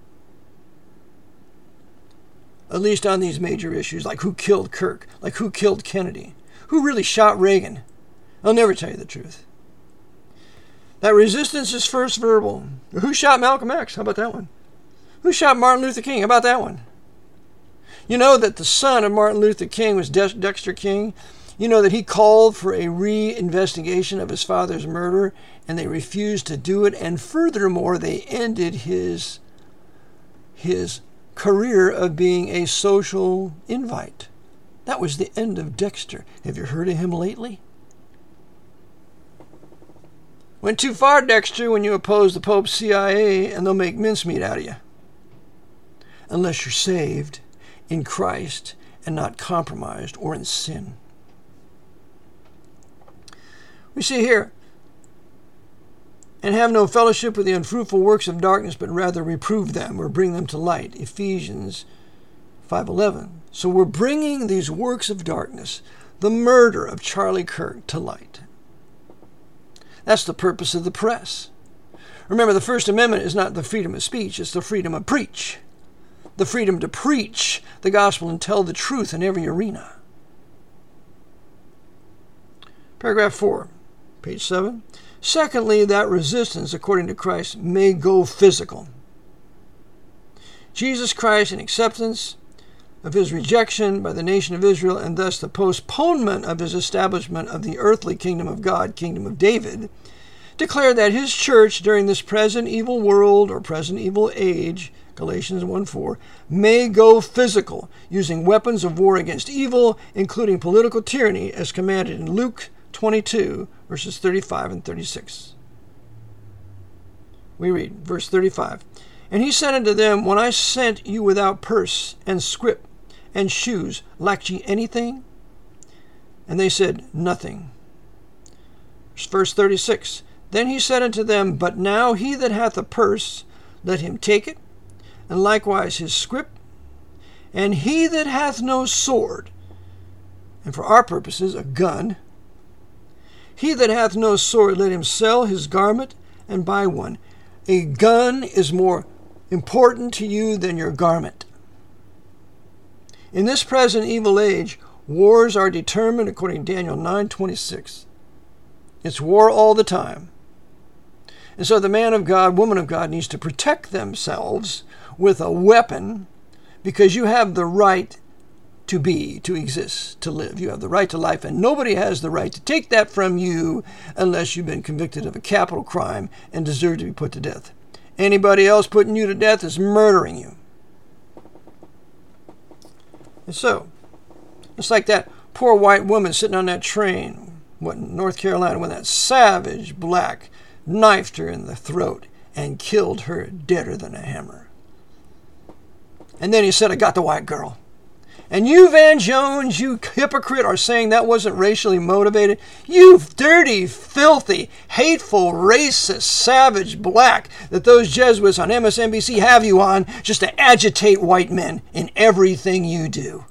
At least on these major issues, like who killed Kirk, like who killed Kennedy, who really shot Reagan. They'll never tell you the truth. That resistance is first verbal. Who shot Malcolm X? How about that one? Who shot Martin Luther King? How about that one? You know that the son of Martin Luther King was De- Dexter King? You know that he called for a re-investigation of his father's murder, and they refused to do it, and furthermore, they ended his, his career of being a social invite. That was the end of Dexter. Have you heard of him lately? Went too far, Dexter, when you oppose the Pope's C I A, and they'll make mincemeat out of you. Unless you're saved in Christ and not compromised or in sin. We see here, and have no fellowship with the unfruitful works of darkness, but rather reprove them or bring them to light. Ephesians five eleven. So we're bringing these works of darkness, the murder of Charlie Kirk, to light. That's the purpose of the press. Remember, the First Amendment is not the freedom of speech, it's the freedom of preach. The freedom to preach the gospel and tell the truth in every arena. Paragraph four, page seven. Secondly, that resistance, according to Christ, may go physical. Jesus Christ, in acceptance of his rejection by the nation of Israel, and thus the postponement of his establishment of the earthly kingdom of God, kingdom of David, declared that his church during this present evil world or present evil age, Galatians one four, may go physical, using weapons of war against evil, including political tyranny, as commanded in Luke twenty-two, verses thirty-five and thirty-six. We read, verse thirty-five, And he said unto them, When I sent you without purse and scrip and shoes, lacked ye anything? And they said, Nothing. Verse thirty-six, Then he said unto them, But now he that hath a purse, let him take it, and likewise his scrip, and he that hath no sword, and for our purposes a gun, he that hath no sword, let him sell his garment and buy one. A gun is more important to you than your garment. In this present evil age, wars are determined according to Daniel nine twenty-six. It's war all the time. And so the man of God, woman of God, needs to protect themselves with a weapon, because you have the right to be, to exist, to live. You have the right to life, and nobody has the right to take that from you unless you've been convicted of a capital crime and deserve to be put to death. Anybody else putting you to death is murdering you. And so, it's like that poor white woman sitting on that train, what, in North Carolina, when that savage black knifed her in the throat and killed her deader than a hammer. And then he said, I got the white girl. And you, Van Jones, you hypocrite, are saying that wasn't racially motivated. You dirty, filthy, hateful, racist, savage black that those Jesuits on M S N B C have you on just to agitate white men in everything you do.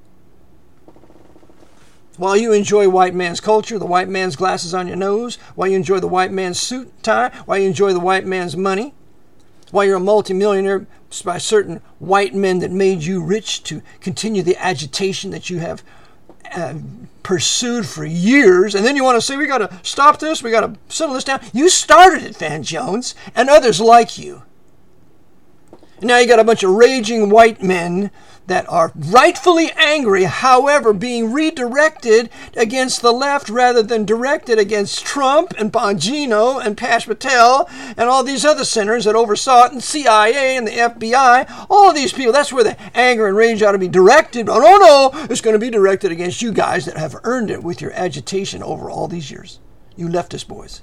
While you enjoy white man's culture, the white man's glasses on your nose, while you enjoy the white man's suit and tie, while you enjoy the white man's money, while you're a multimillionaire by certain white men that made you rich to continue the agitation that you have uh, pursued for years, and then you want to say, we got to stop this, we got to settle this down. You started it, Van Jones, and others like you. And now you got a bunch of raging white men that are rightfully angry, however, being redirected against the left rather than directed against Trump and Bongino and Pash Patel and all these other senators that oversaw it, and C I A and the F B I, all of these people. That's where the anger and rage ought to be directed. Oh, no, no, it's going to be directed against you guys that have earned it with your agitation over all these years. You leftist boys.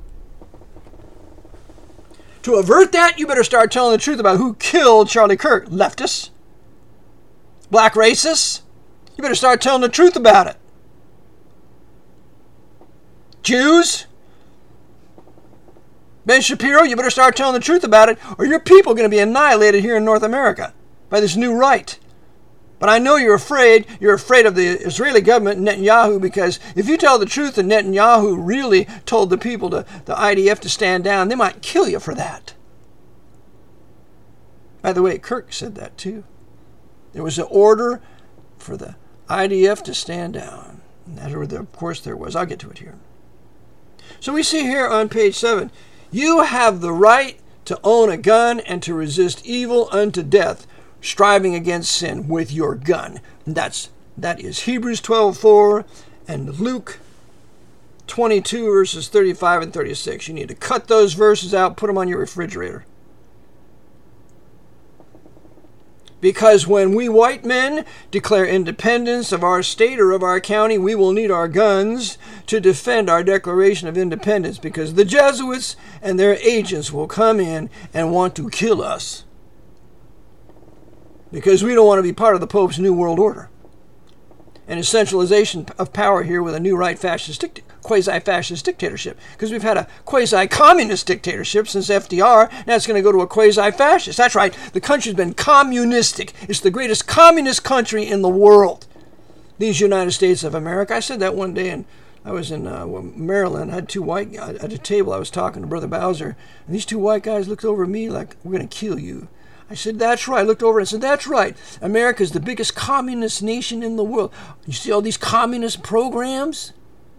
To avert that, you better start telling the truth about who killed Charlie Kirk. Leftists. Black racists. You better start telling the truth about it. Jews. Ben Shapiro, you better start telling the truth about it, or your people are going to be annihilated here in North America by this new right. But I know you're afraid. You're afraid of the Israeli government, Netanyahu, because if you tell the truth and Netanyahu really told the people, to, the I D F, to stand down, they might kill you for that. By the way, Kirk said that too. There was an order for the I D F to stand down. And that, of course, there was. I'll get to it here. So we see here on page seven, you have the right to own a gun and to resist evil unto death, striving against sin with your gun. And that's, that is Hebrews twelve four and Luke twenty-two, verses thirty-five and thirty-six. You need to cut those verses out, put them on your refrigerator. Because when we white men declare independence of our state or of our county, we will need our guns to defend our Declaration of Independence, because the Jesuits and their agents will come in and want to kill us. Because we don't want to be part of the Pope's New World Order and a centralization of power here with a new right fascist, quasi-fascist dictatorship. Because we've had a quasi-communist dictatorship since F D R. Now it's going to go to a quasi-fascist. That's right. The country's been communistic. It's the greatest communist country in the world. These United States of America. I said that one day, and I was in uh, Maryland. I had two white guys at a table. I was talking to Brother Bowser, and these two white guys looked over at me like, we're going to kill you. I said, that's right. I looked over and said, that's right. America is the biggest communist nation in the world. You see all these communist programs?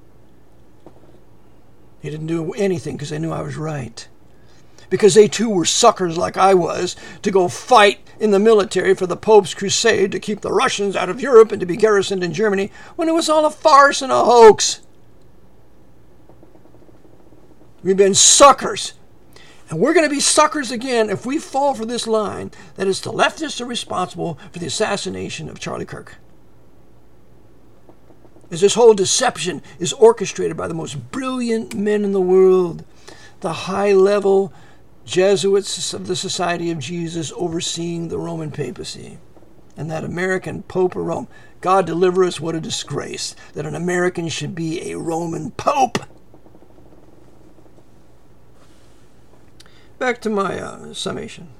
They didn't do anything because they knew I was right. Because they too were suckers like I was to go fight in the military for the Pope's crusade to keep the Russians out of Europe and to be garrisoned in Germany when it was all a farce and a hoax. We've been suckers. And we're going to be suckers again if we fall for this line that is the leftists are responsible for the assassination of Charlie Kirk. As this whole deception is orchestrated by the most brilliant men in the world, the high-level Jesuits of the Society of Jesus overseeing the Roman papacy, and that American Pope of Rome. God deliver us, what a disgrace that an American should be a Roman Pope. Back to my uh, summation.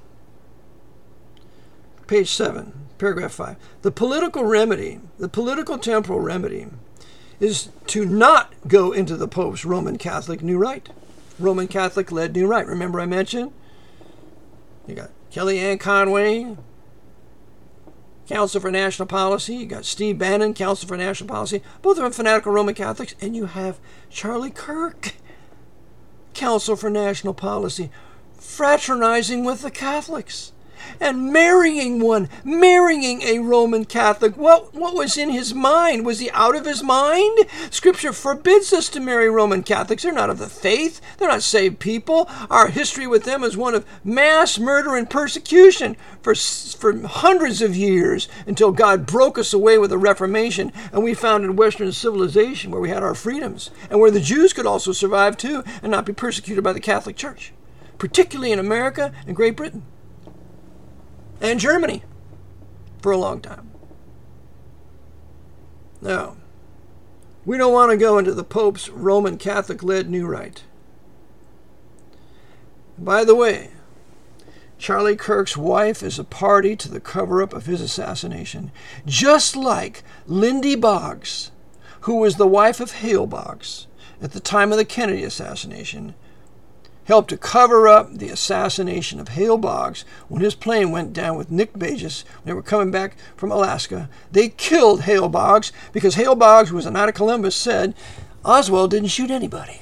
Page seven, paragraph five. The political remedy, the political temporal remedy, is to not go into the Pope's Roman Catholic New Right. Roman Catholic-led New Right. Remember I mentioned? You got Kellyanne Conway, Council for National Policy. You got Steve Bannon, Council for National Policy. Both of them fanatical Roman Catholics. And you have Charlie Kirk, Council for National Policy, fraternizing with the Catholics and marrying one, marrying a Roman Catholic. What, what was in his mind? Was he out of his mind? Scripture forbids us to marry Roman Catholics. They're not of the faith. They're not saved people. Our history with them is one of mass murder and persecution for, for hundreds of years until God broke us away with the Reformation and we founded Western civilization where we had our freedoms and where the Jews could also survive too and not be persecuted by the Catholic Church, particularly in America and Great Britain. And Germany for a long time. Now, we don't want to go into the Pope's Roman Catholic-led new rite. By the way, Charlie Kirk's wife is a party to the cover-up of his assassination, just like Lindy Boggs, who was the wife of Hale Boggs at the time of the Kennedy assassination, helped to cover up the assassination of Hale Boggs when his plane went down with Nick Bages when they were coming back from Alaska. They killed Hale Boggs because Hale Boggs, who was a Knight of Columbus, said Oswald didn't shoot anybody.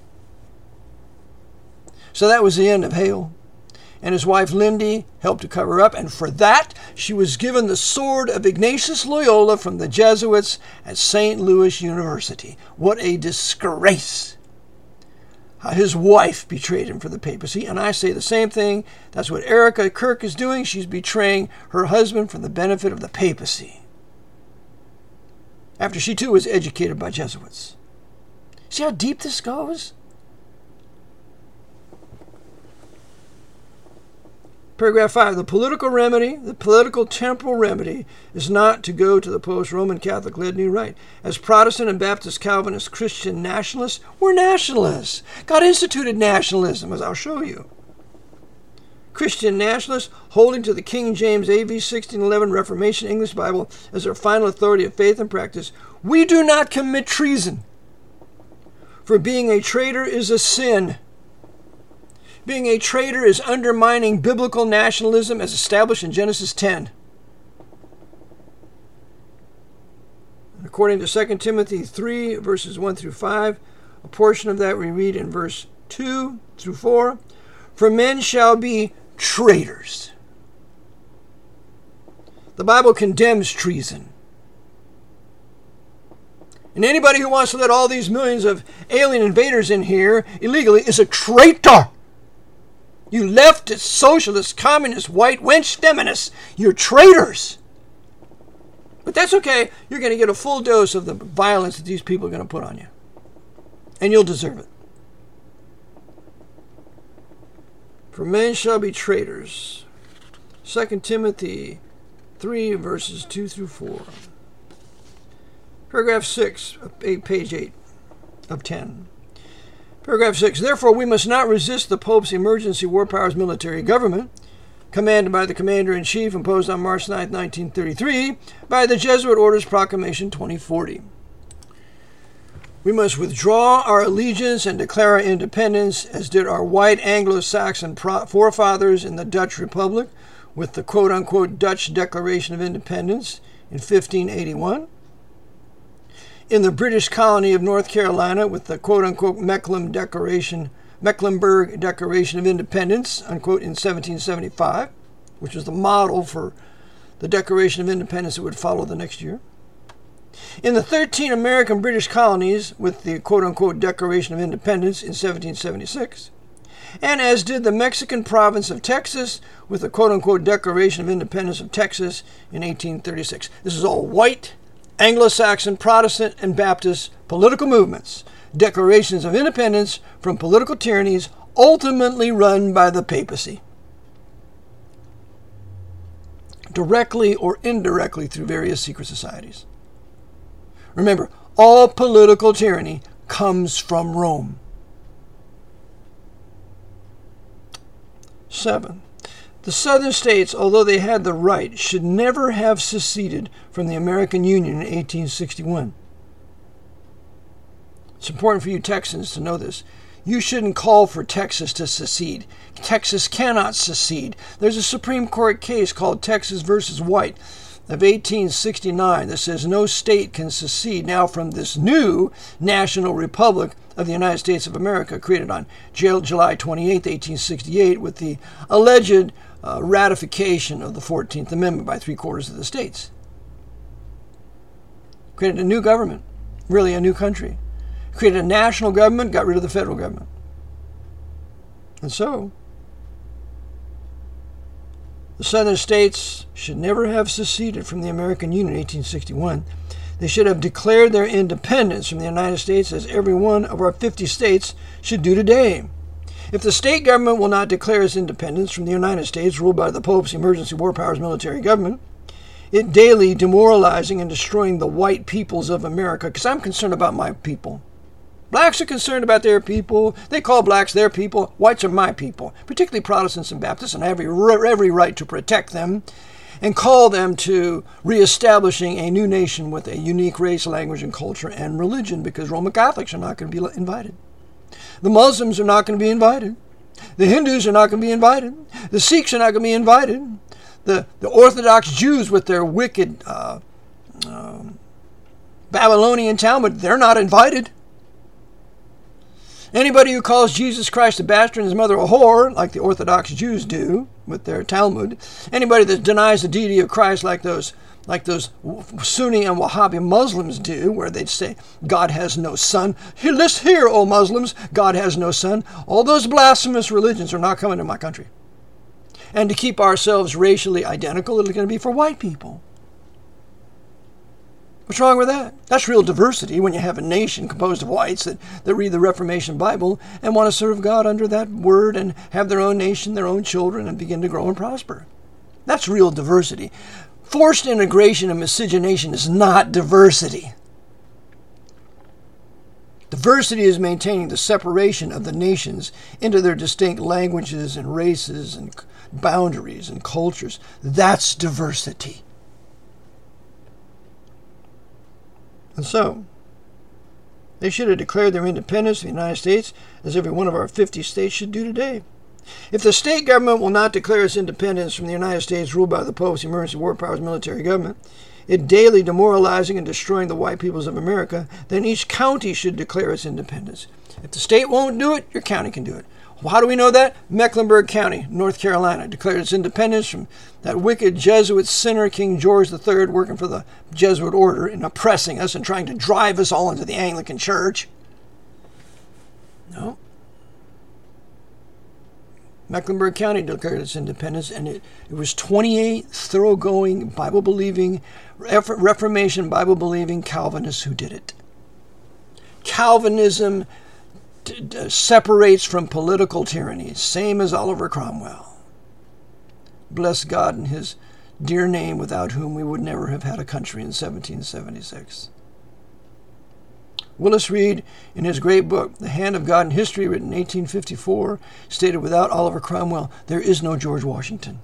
So that was the end of Hale. And his wife Lindy helped to cover up, and for that she was given the sword of Ignatius Loyola from the Jesuits at Saint Louis University. What a disgrace! How his wife betrayed him for the papacy, and I say the same thing. That's what Erica Kirk is doing. She's betraying her husband for the benefit of the papacy, after she too was educated by Jesuits. See how deep this goes? Paragraph five, the political remedy, the political temporal remedy is not to go to the post-Roman Catholic-led new rite. As Protestant and Baptist Calvinist Christian nationalists, we're nationalists. God instituted nationalism, as I'll show you. Christian nationalists holding to the King James A V sixteen eleven Reformation English Bible as their final authority of faith and practice, we do not commit treason. For being a traitor is a sin. Being a traitor is undermining biblical nationalism as established in Genesis ten. According to Second Timothy three, verses one through five, a portion of that we read in verse two through four. For men shall be traitors. The Bible condemns treason. And anybody who wants to let all these millions of alien invaders in here illegally is a traitor. You leftist, socialist, communist, white wench feminists, you're traitors. But that's okay. You're going to get a full dose of the violence that these people are going to put on you. And you'll deserve it. For men shall be traitors. Second Timothy three, verses two through four. Paragraph six, page eight of ten. Paragraph six, therefore we must not resist the Pope's emergency war powers military government, commanded by the Commander-in-Chief, imposed on March ninth, nineteen thirty-three, by the Jesuit Orders Proclamation twenty forty. We must withdraw our allegiance and declare our independence, as did our white Anglo-Saxon forefathers in the Dutch Republic, with the quote-unquote Dutch Declaration of Independence in fifteen eighty-one. In the British colony of North Carolina with the quote-unquote Mecklenburg Declaration, Mecklenburg Declaration of Independence, unquote, in seventeen seventy-five, which was the model for the Declaration of Independence that would follow the next year. In the thirteen American British colonies with the quote-unquote Declaration of Independence in seventeen seventy-six, and as did the Mexican province of Texas with the quote-unquote Declaration of Independence of Texas in eighteen thirty-six. This is all white, Anglo-Saxon, Protestant, and Baptist political movements, declarations of independence from political tyrannies ultimately run by the papacy, directly or indirectly through various secret societies. Remember, all political tyranny comes from Rome. Seven. The southern states, although they had the right, should never have seceded from the American Union in eighteen sixty-one. It's important for you Texans to know this. You shouldn't call for Texas to secede. Texas cannot secede. There's a Supreme Court case called Texas versus White of eighteen sixty-nine that says no state can secede now from this new national republic of the United States of America, created on July twenty-eighth, eighteen sixty-eight, with the alleged uh, ratification of the fourteenth Amendment by three quarters of the states. Created a new government, really a new country. Created a national government, got rid of the federal government. And so, the southern states should never have seceded from the American Union in eighteen sixty-one. They should have declared their independence from the United States, as every one of our fifty states should do today. If the state government will not declare its independence from the United States, ruled by the Pope's emergency war powers military government, it daily demoralizing and destroying the white peoples of America, because I'm concerned about my people. Blacks are concerned about their people. They call blacks their people. Whites are my people, particularly Protestants and Baptists, and I have every right to protect them and call them to reestablishing a new nation with a unique race, language, and culture and religion, because Roman Catholics are not going to be invited. The Muslims are not going to be invited. The Hindus are not going to be invited. The Sikhs are not going to be invited. The, the Orthodox Jews with their wicked uh, uh, Babylonian Talmud, they're not invited. Anybody who calls Jesus Christ a bastard and his mother a whore, like the Orthodox Jews do with their Talmud, anybody that denies the deity of Christ like those like those Sunni and Wahhabi Muslims do, where they'd say, God has no son. Here, listen here, O Muslims, God has no son. All those blasphemous religions are not coming to my country. And to keep ourselves racially identical, it's going to be for white people. What's wrong with that? That's real diversity when you have a nation composed of whites that, that read the Reformation Bible and want to serve God under that word and have their own nation, their own children, and begin to grow and prosper. That's real diversity. Forced integration and miscegenation is not diversity. Diversity is maintaining the separation of the nations into their distinct languages and races and boundaries and cultures. That's diversity. And so, they should have declared their independence from the United States, as every one of our fifty states should do today. If the state government will not declare its independence from the United States, ruled by the Pope's emergency war powers military government, it daily demoralizing and destroying the white peoples of America, then each county should declare its independence. If the state won't do it, your county can do it. Well, how do we know that? Mecklenburg County, North Carolina, declared its independence from that wicked Jesuit sinner, King George the Third, working for the Jesuit order and oppressing us and trying to drive us all into the Anglican Church. No. Mecklenburg County declared its independence, and it, it was twenty-eight thoroughgoing, Bible-believing, Reformation Bible-believing Calvinists who did it. Calvinism d- d- separates from political tyranny, same as Oliver Cromwell. Bless God in his dear name, without whom we would never have had a country in seventeen seventy-six. Willis Reed, in his great book, The Hand of God in History, written in eighteen fifty-four, stated, without Oliver Cromwell, there is no George Washington.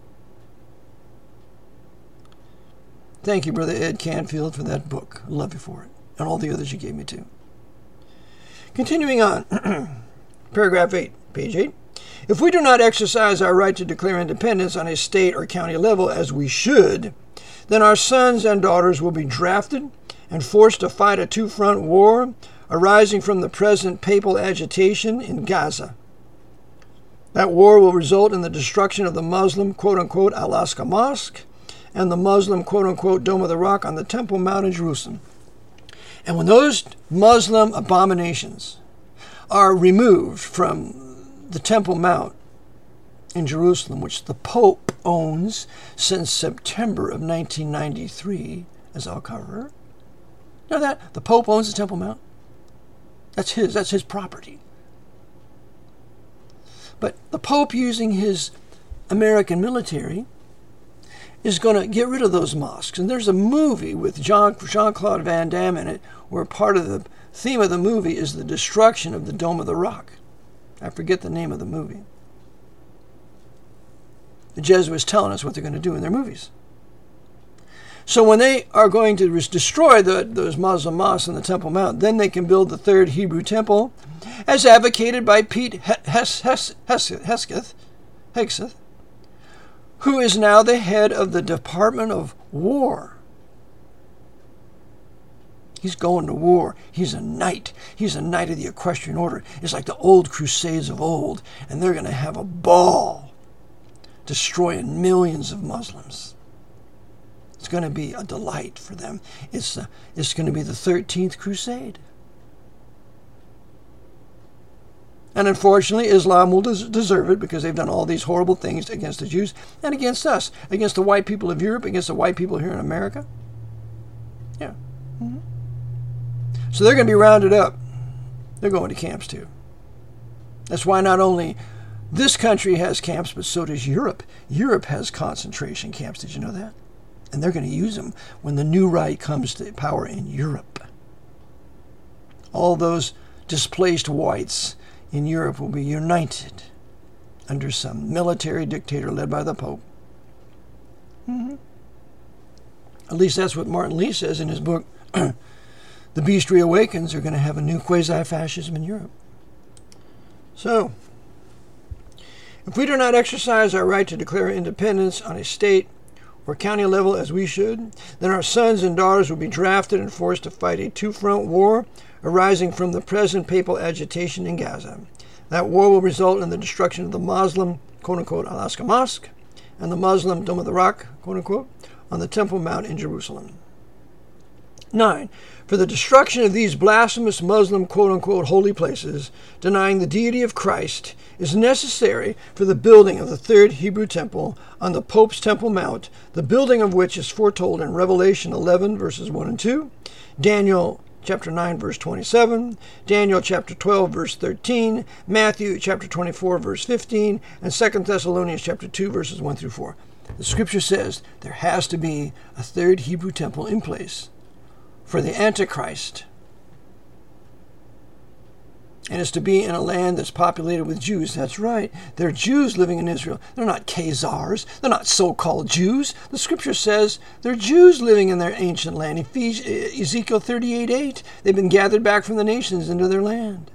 Thank you, Brother Ed Canfield, for that book. I love you for it. And all the others you gave me, too. Continuing on, paragraph eight, page eight. If we do not exercise our right to declare independence on a state or county level as we should, then our sons and daughters will be drafted and forced to fight a two-front war arising from the present papal agitation in Gaza. That war will result in the destruction of the Muslim, quote-unquote, Al-Aqsa Mosque and the Muslim, quote-unquote, Dome of the Rock on the Temple Mount in Jerusalem. And when those Muslim abominations are removed from the Temple Mount in Jerusalem, which the Pope owns since September of nineteen ninety-three, as I'll cover, you know that? The Pope owns the Temple Mount. That's his. That's his property. But the Pope, using his American military, is going to get rid of those mosques. And there's a movie with Jean, Jean-Claude Van Damme in it, where part of the theme of the movie is the destruction of the Dome of the Rock. I forget the name of the movie. The Jesuits telling us what they're going to do in their movies. So when they are going to destroy the, those Muslim mosques in the Temple Mount, then they can build the third Hebrew temple, as advocated by Pete Hegseth, Hegseth, who is now the head of the Department of War. He's going to war. He's a knight. He's a knight of the Equestrian Order. It's like the old Crusades of old, and they're going to have a ball destroying millions of Muslims. It's going to be a delight for them. It's, uh, it's going to be the thirteenth Crusade. And unfortunately, Islam will des- deserve it because they've done all these horrible things against the Jews and against us, against the white people of Europe, against the white people here in America. Yeah. Mm-hmm. So they're going to be rounded up. They're going to camps too. That's why not only this country has camps, but so does Europe. Europe has concentration camps. Did you know that? And they're going to use them when the new right comes to power in Europe. All those displaced whites in Europe will be united under some military dictator led by the Pope. Mm-hmm. At least that's what Martin Lee says in his book, The Beast Reawakens. Are going to have a new quasi-fascism in Europe. So, if we do not exercise our right to declare independence on a state or county level as we should, then our sons and daughters will be drafted and forced to fight a two-front war arising from the present papal agitation in Gaza. That war will result in the destruction of the Muslim, quote-unquote, Al-Aqsa Mosque and the Muslim Dome of the Rock, quote-unquote, on the Temple Mount in Jerusalem. Nine, for the destruction of these blasphemous Muslim, quote-unquote, holy places, denying the deity of Christ, is necessary for the building of the third Hebrew temple on the Pope's Temple Mount, the building of which is foretold in Revelation eleven, verses one and two, Daniel chapter nine, verse twenty-seven, Daniel chapter twelve, verse thirteen, Matthew chapter twenty-four, verse fifteen, and Second Thessalonians chapter two, verses one through four. The scripture says there has to be a third Hebrew temple in place for the Antichrist. And it's to be in a land that's populated with Jews. That's right. They're Jews living in Israel. They're not Khazars. They're not so-called Jews. The scripture says they're Jews living in their ancient land. Ezekiel thirty-eight eight. They've been gathered back from the nations into their land.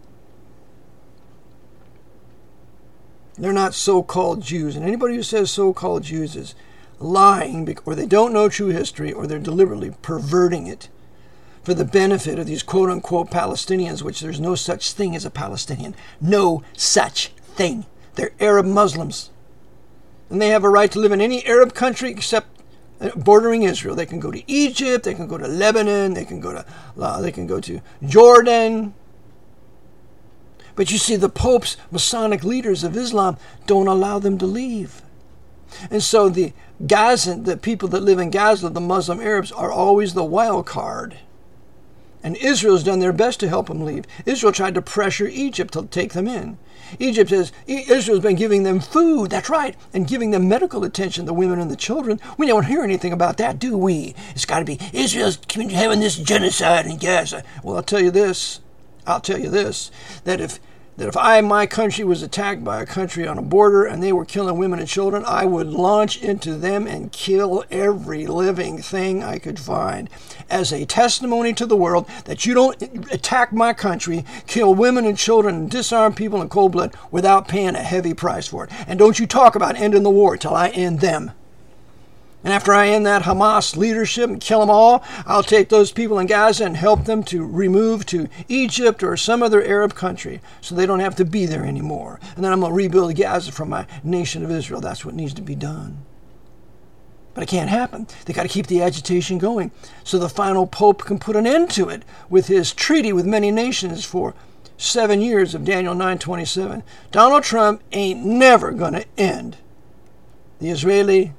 They're not so-called Jews. And anybody who says so-called Jews is lying, or they don't know true history, or they're deliberately perverting it for the benefit of these quote-unquote Palestinians, which there's no such thing as a Palestinian. No such thing. They're Arab Muslims. And they have a right to live in any Arab country except bordering Israel. They can go to Egypt, they can go to Lebanon, they can go to uh, they can go to Jordan. But you see, the Pope's Masonic leaders of Islam don't allow them to leave. And so the Gaza, the people that live in Gaza, the Muslim Arabs, are always the wild card. And Israel's done their best to help them leave. Israel tried to pressure Egypt to take them in. Egypt says, Israel's been giving them food, that's right, and giving them medical attention, the women and the children. We don't hear anything about that, do we? It's got to be, Israel's having this genocide in Gaza. Well, I'll tell you this, I'll tell you this, that if that if I, my country, was attacked by a country on a border and they were killing women and children, I would launch into them and kill every living thing I could find as a testimony to the world that you don't attack my country, kill women and children, and disarm people in cold blood without paying a heavy price for it. And don't you talk about ending the war till I end them. And after I end that Hamas leadership and kill them all, I'll take those people in Gaza and help them to remove to Egypt or some other Arab country so they don't have to be there anymore. And then I'm going to rebuild Gaza from my nation of Israel. That's what needs to be done. But it can't happen. They got to keep the agitation going so the final Pope can put an end to it with his treaty with many nations for seven years of Daniel nine twenty-seven. Donald Trump ain't never going to end the Israeli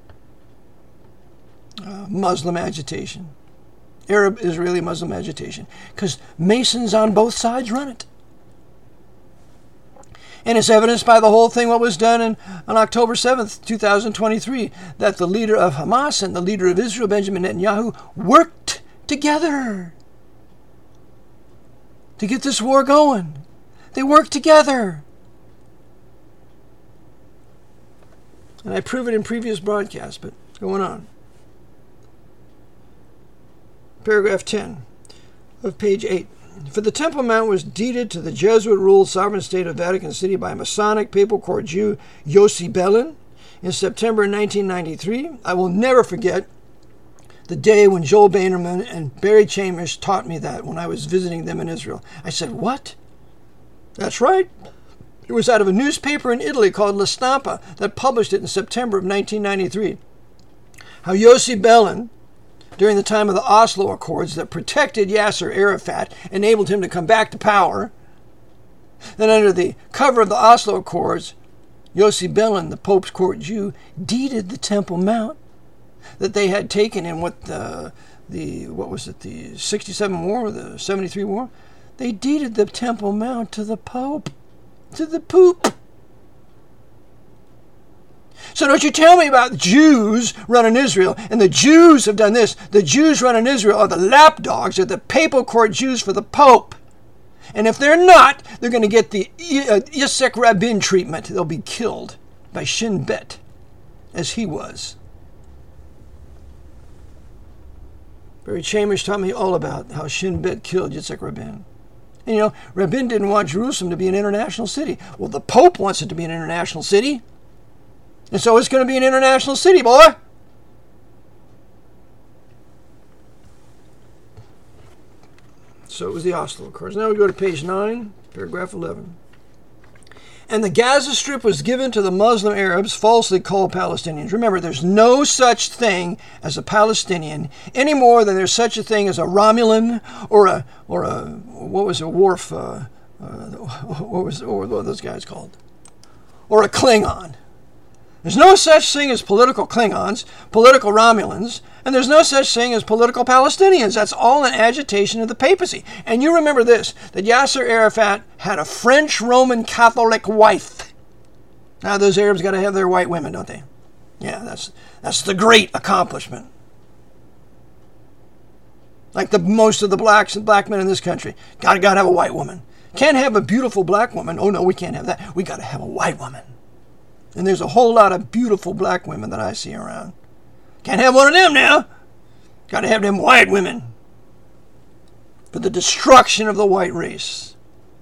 Uh, Muslim agitation, Arab Israeli Muslim agitation, because Masons on both sides run it. And it's evidenced by the whole thing what was done in, on October seventh, two thousand twenty-three, that the leader of Hamas and the leader of Israel, Benjamin Netanyahu, worked together to get this war going. They worked together. And I prove it in previous broadcasts, but it's going on. Paragraph ten of page eight. For the Temple Mount was deeded to the Jesuit-ruled sovereign state of Vatican City by Masonic papal court Jew Yossi Beilin in September nineteen ninety-three. I will never forget the day when Joel Bannerman and Barry Chambers taught me that when I was visiting them in Israel. I said, what? That's right. It was out of a newspaper in Italy called La Stampa that published it in September of nineteen ninety-three. How Yossi Belan, during the time of the Oslo Accords that protected Yasser Arafat, enabled him to come back to power. Then under the cover of the Oslo Accords, Yossi Belan, the Pope's court Jew, deeded the Temple Mount that they had taken in what the, the what was it, the sixty-seven war or the seventy-three war? They deeded the Temple Mount to the Pope, to the Poop. So don't you tell me about Jews running Israel, and the Jews have done this. The Jews running Israel are the lapdogs, are the papal court Jews for the Pope. And if they're not, they're going to get the uh, Yitzhak Rabin treatment. They'll be killed by Shin Bet, as he was. Barry Chambers taught me all about how Shin Bet killed Yitzhak Rabin. And you know, Rabin didn't want Jerusalem to be an international city. Well, the Pope wants it to be an international city. And so it's going to be an international city, boy. So it was the Oslo Accords. Now we go to page nine, paragraph eleven. And the Gaza Strip was given to the Muslim Arabs, falsely called Palestinians. Remember, there's no such thing as a Palestinian any more than there's such a thing as a Romulan or a, or a what was a Worf, uh, uh, what was or what were those guys called? Or a Klingon. There's no such thing as political Klingons, political Romulans, and there's no such thing as political Palestinians. That's all an agitation of the papacy. And you remember this, that Yasser Arafat had a French Roman Catholic wife. Now those Arabs got to have their white women, don't they? Yeah, that's that's the great accomplishment. Like the most of the blacks and black men in this country. Got to got to have a white woman. Can't have a beautiful black woman. Oh no, we can't have that. We got to have a white woman. And there's a whole lot of beautiful black women that I see around. Can't have one of them now. Got to have them white women. For the destruction of the white race.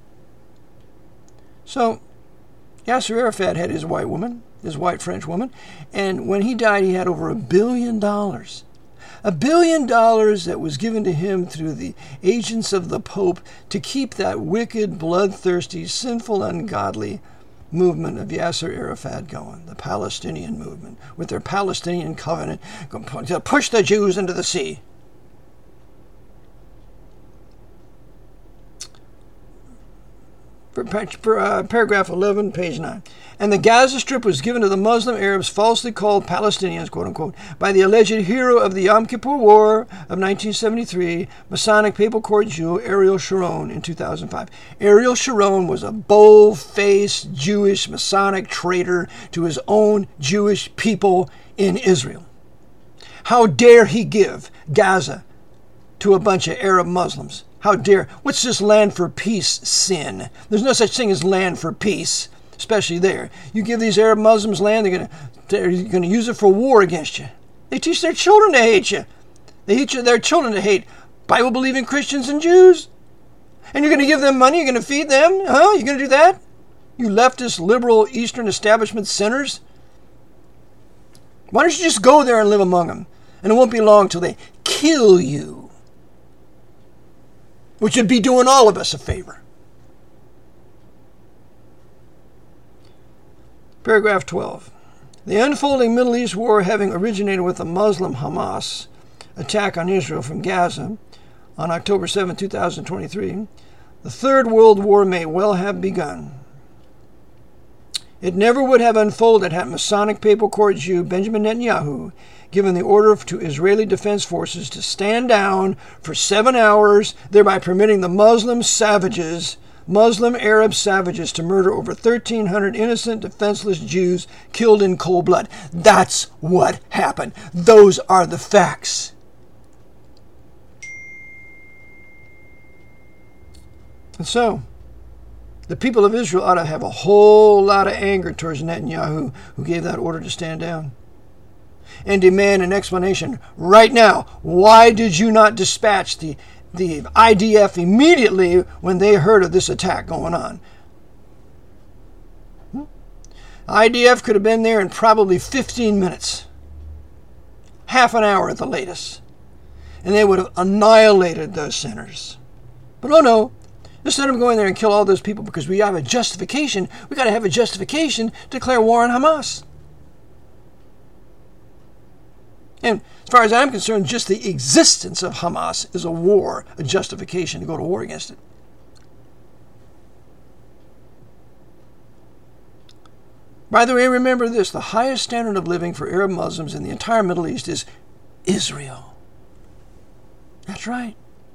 So, Yasser Arafat had his white woman, his white French woman, and when he died, he had over a billion dollars. A billion dollars that was given to him through the agents of the Pope to keep that wicked, bloodthirsty, sinful, ungodly movement of Yasser Arafat going, the Palestinian movement, with their Palestinian covenant to push the Jews into the sea. For, for uh, paragraph eleven, page nine. And the Gaza Strip was given to the Muslim Arabs falsely called Palestinians, quote unquote, by the alleged hero of the Yom Kippur War of nineteen seventy-three, Masonic Papal Court Jew Ariel Sharon in two thousand five. Ariel Sharon was a bold-faced Jewish Masonic traitor to his own Jewish people in Israel. How dare he give Gaza to a bunch of Arab Muslims? How dare? What's this land for peace sin? There's no such thing as land for peace, especially there. You give these Arab Muslims land, they're going to they're going to use it for war against you. They teach their children to hate you. They teach their children to hate Bible-believing Christians and Jews. And you're going to give them money? You're going to feed them? Huh? You're going to do that? You leftist, liberal, Eastern establishment sinners? Why don't you just go there and live among them? And it won't be long till they kill you. Which would be doing all of us a favor. Paragraph twelve. The unfolding Middle East war, having originated with the Muslim Hamas attack on Israel from Gaza on October seventh, two thousand twenty-three, the Third World War may well have begun. It never would have unfolded had Masonic Papal Court Jew Benjamin Netanyahu given the order to Israeli Defense Forces to stand down for seven hours, thereby permitting the Muslim savages, Muslim Arab savages, to murder over thirteen hundred innocent, defenseless Jews killed in cold blood. That's what happened. Those are the facts. And so, the people of Israel ought to have a whole lot of anger towards Netanyahu, who gave that order to stand down, and demand an explanation right now. Why did you not dispatch the, the I D F immediately when they heard of this attack going on? Hmm? I D F could have been there in probably fifteen minutes. Half an hour at the latest. And they would have annihilated those sinners. But oh no, Instead of going there and kill all those people because we have a justification, we got to have a justification to declare war on Hamas. And as far as I'm concerned, just the existence of Hamas is a war, a justification to go to war against it. By the way, remember this, the highest standard of living for Arab Muslims in the entire Middle East is Israel. That's right.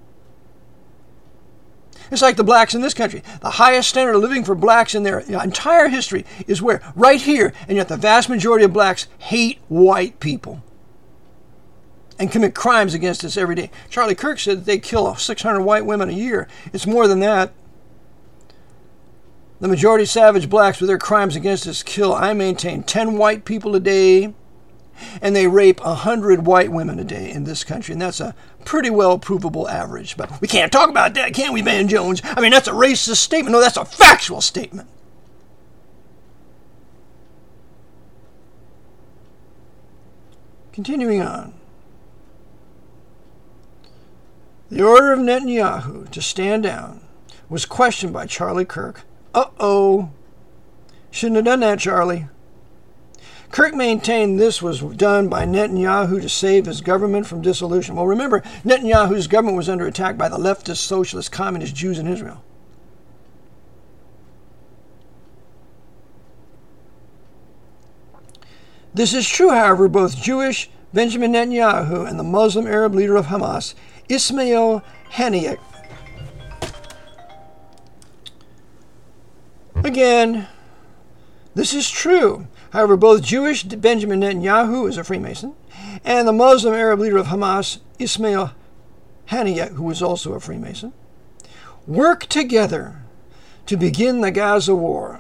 It's like the blacks in this country. The highest standard of living for blacks in their entire history is where? Right here. And yet the vast majority of blacks hate white people and commit crimes against us every day. Charlie Kirk said that they kill six hundred white women a year. It's more than that. The majority of savage blacks with their crimes against us kill, I maintain, ten white people a day, and they rape one hundred white women a day in this country. And that's a pretty well provable average. But we can't talk about that, can we, Van Jones? I mean, that's a racist statement. No, that's a factual statement. Continuing on. The order of Netanyahu to stand down was questioned by Charlie Kirk. Uh-oh. Shouldn't have done that, Charlie. Kirk maintained this was done by Netanyahu to save his government from dissolution. Well, remember, Netanyahu's government was under attack by the leftist, socialist, communist Jews in Israel. This is true, however, both Jewish Benjamin Netanyahu and the Muslim Arab leader of Hamas, Ismail Haniyeh. Again, this is true. However, both Jewish Benjamin Netanyahu is a Freemason, and the Muslim Arab leader of Hamas, Ismail Haniyeh, who is also a Freemason, work together to begin the Gaza war.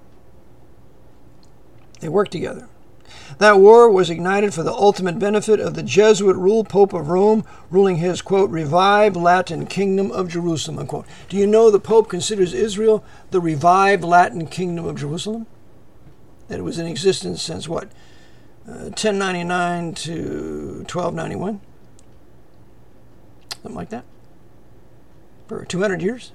They work together. That war was ignited for the ultimate benefit of the Jesuit-ruled Pope of Rome, ruling his, quote, revived Latin kingdom of Jerusalem, unquote. Do you know the Pope considers Israel the revived Latin kingdom of Jerusalem? That it was in existence since, what, uh, ten ninety-nine to twelve ninety-one? Something like that. For two hundred years.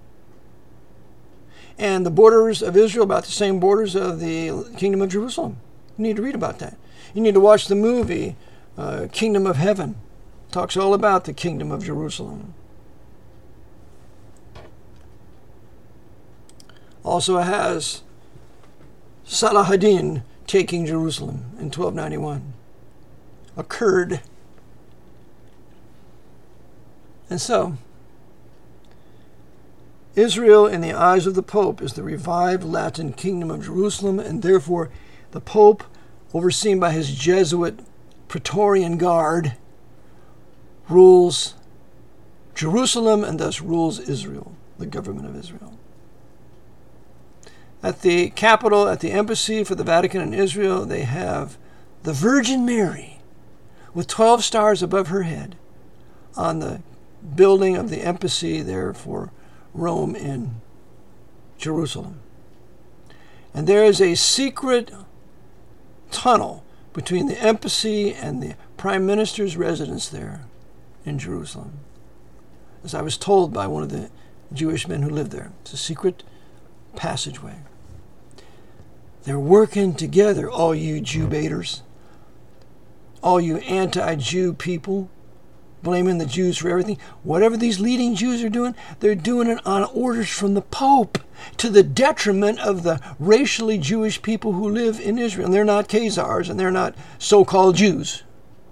And the borders of Israel about the same borders of the kingdom of Jerusalem. You need to read about that. You need to watch the movie, uh, Kingdom of Heaven. It talks all about the kingdom of Jerusalem. Also has Salah ad-Din taking Jerusalem in twelve ninety-one. Occurred. And so, Israel, in the eyes of the Pope, is the revived Latin kingdom of Jerusalem, and therefore the Pope, overseen by his Jesuit Praetorian Guard, rules Jerusalem and thus rules Israel, the government of Israel. At the capital, at the embassy for the Vatican in Israel, they have the Virgin Mary with twelve stars above her head on the building of the embassy there for Rome in Jerusalem. And there is a secret tunnel between the embassy and the prime minister's residence there in Jerusalem, as I was told by one of the Jewish men who lived there. It's a secret passageway. They're working together, all you Jew baiters, all you anti-Jew people, blaming the Jews for everything. Whatever these leading Jews are doing, they're doing it on orders from the Pope, to the detriment of the racially Jewish people who live in Israel. And they're not Khazars, and they're not so-called Jews.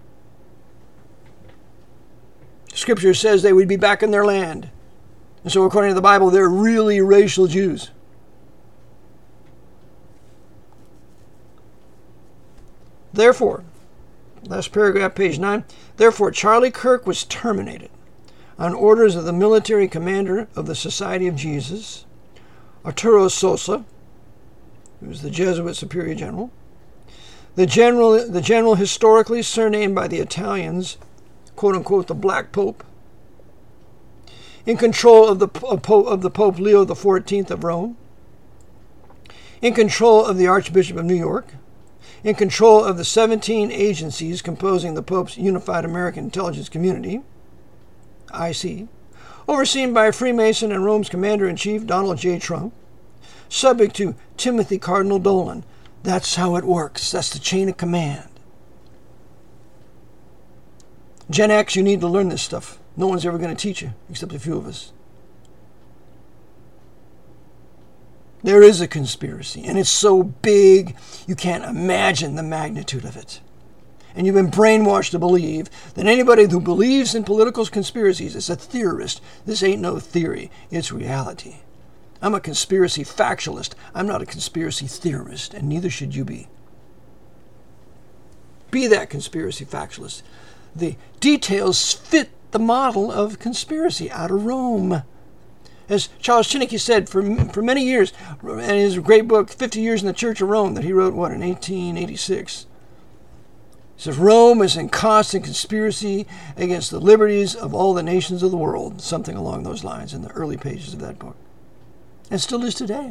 Scripture says they would be back in their land. And so according to the Bible, they're really racial Jews. Therefore, last paragraph, page nine. Therefore, Charlie Kirk was terminated on orders of the military commander of the Society of Jesus, Arturo Sosa, who was the Jesuit superior general, the general, the general historically surnamed by the Italians, quote-unquote, the Black Pope, in control of the, of, Pope, of the Pope Leo the fourteenth of Rome, in control of the Archbishop of New York, in control of the seventeen agencies composing the Pope's Unified American Intelligence Community, I C, overseen by Freemason and Rome's Commander-in-Chief Donald J. Trump, subject to Timothy Cardinal Dolan. That's how it works. That's the chain of command. Gen X, you need to learn this stuff. No one's ever going to teach you, except a few of us. There is a conspiracy, and it's so big, you can't imagine the magnitude of it. And you've been brainwashed to believe that anybody who believes in political conspiracies is a theorist. This ain't no theory, it's reality. I'm a conspiracy factualist. I'm not a conspiracy theorist, and neither should you be. Be that conspiracy factualist. The details fit the model of conspiracy out of Rome. As Charles Chineke said for, for many years, in his great book, fifty years in the Church of Rome, that he wrote, what, in eighteen eighty-six. He says, Rome is in constant conspiracy against the liberties of all the nations of the world. Something along those lines in the early pages of that book. And still is today.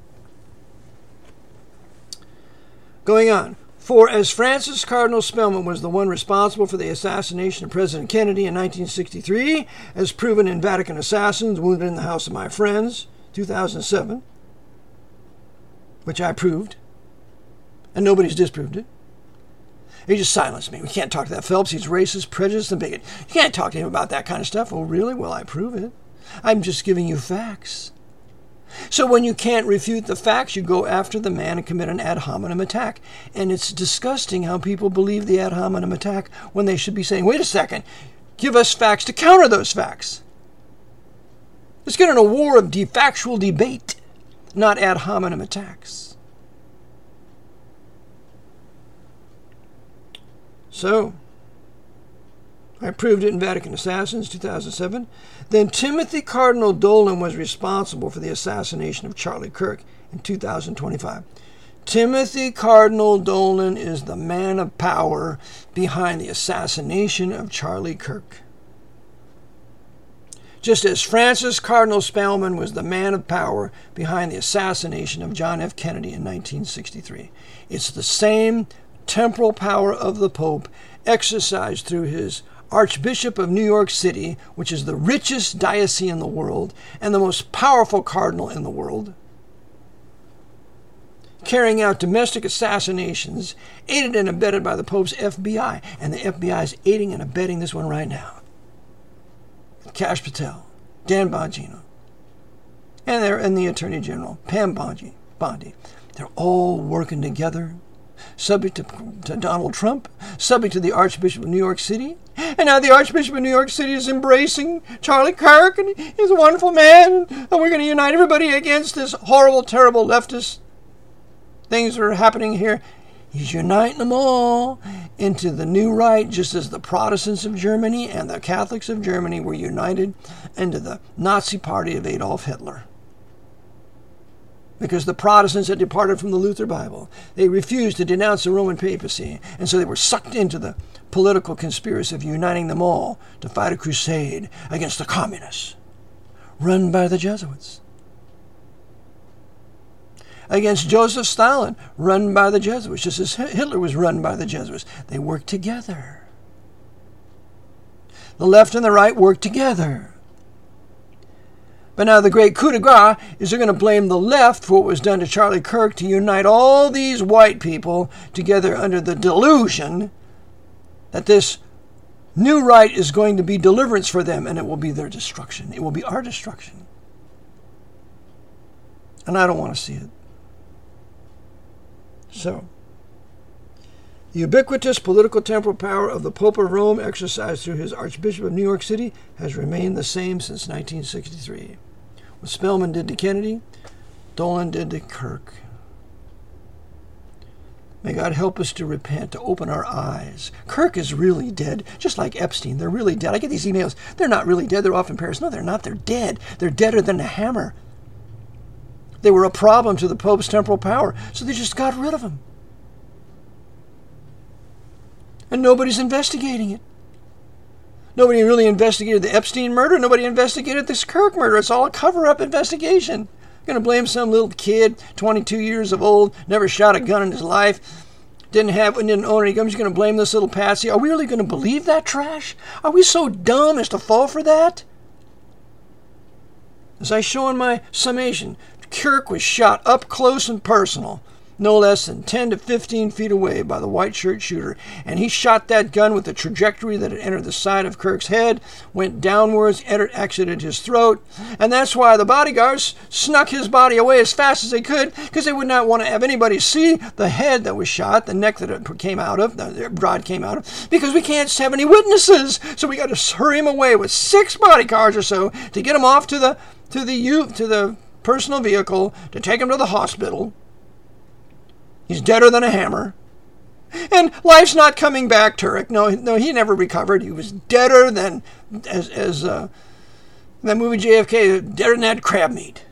Going on. For as Francis Cardinal Spellman was the one responsible for the assassination of President Kennedy in nineteen sixty-three, as proven in Vatican Assassins, Wounded in the House of My Friends, two thousand seven, which I proved, and nobody's disproved it. He just silenced me. We can't talk to that Phelps. He's racist, prejudiced, and bigot. You can't talk to him about that kind of stuff. Oh, really? Well, I prove it. I'm just giving you facts. So when you can't refute the facts, you go after the man and commit an ad hominem attack. And it's disgusting how people believe the ad hominem attack when they should be saying, wait a second, give us facts to counter those facts. Let's get in a war of de factual debate, not ad hominem attacks. So, I proved it in Vatican Assassins, two thousand seven. Then Timothy Cardinal Dolan was responsible for the assassination of Charlie Kirk in two thousand twenty-five. Timothy Cardinal Dolan is the man of power behind the assassination of Charlie Kirk. Just as Francis Cardinal Spellman was the man of power behind the assassination of John F. Kennedy in nineteen sixty-three. It's the same temporal power of the Pope exercised through his Archbishop of New York City, which is the richest diocese in the world and the most powerful cardinal in the world, carrying out domestic assassinations aided and abetted by the Pope's F B I. And the F B I is aiding and abetting this one right now. Kash Patel, Dan Bongino, and, they're, and the Attorney General, Pam Bondi. Bondi. They're all working together, subject to, to Donald Trump, subject to the Archbishop of New York City. And now the Archbishop of New York City is embracing Charlie Kirk, and he's a wonderful man, and we're going to unite everybody against this horrible, terrible leftist things that are happening here. He's uniting them all into the new right, just as the Protestants of Germany and the Catholics of Germany were united into the Nazi party of Adolf Hitler. Because the Protestants had departed from the Luther Bible. They refused to denounce the Roman papacy, and so they were sucked into the political conspiracy of uniting them all to fight a crusade against the communists, run by the Jesuits. Against Joseph Stalin, run by the Jesuits, just as Hitler was run by the Jesuits. They worked together. The left and the right worked together. But now the great coup de grace is they're going to blame the left for what was done to Charlie Kirk to unite all these white people together under the delusion that this new right is going to be deliverance for them, and it will be their destruction. It will be our destruction. And I don't want to see it. So, the ubiquitous political temporal power of the Pope of Rome exercised through his Archbishop of New York City has remained the same since nineteen sixty-three. What Spellman did to Kennedy, Dolan did to Kirk. May God help us to repent, to open our eyes. Kirk is really dead, just like Epstein. They're really dead. I get these emails. They're not really dead. They're off in Paris. No, they're not. They're dead. They're deader than a hammer. They were a problem to the Pope's temporal power, so they just got rid of them. And nobody's investigating it. Nobody really investigated the Epstein murder. Nobody investigated this Kirk murder. It's all a cover-up investigation. Going to blame some little kid, twenty-two years of old, never shot a gun in his life, didn't have, didn't own any guns. You're going to blame this little patsy. Are we really going to believe that trash? Are we so dumb as to fall for that? As I show in my summation, Kirk was shot up close and personal, no less than ten to fifteen feet away by the white shirt shooter, and he shot that gun with the trajectory that it entered the side of Kirk's head, went downwards, entered, exited his throat, and that's why the bodyguards snuck his body away as fast as they could, because they would not want to have anybody see the head that was shot, the neck that it came out of, the rod came out of, because we can't have any witnesses, so we got to hurry him away with six bodyguards or so to get him off to the to the to the personal vehicle to take him to the hospital. He's deader than a hammer. And life's not coming back, Turek. No, no, he never recovered. He was deader than, as, as uh, that movie J F K, deader than that crab meat.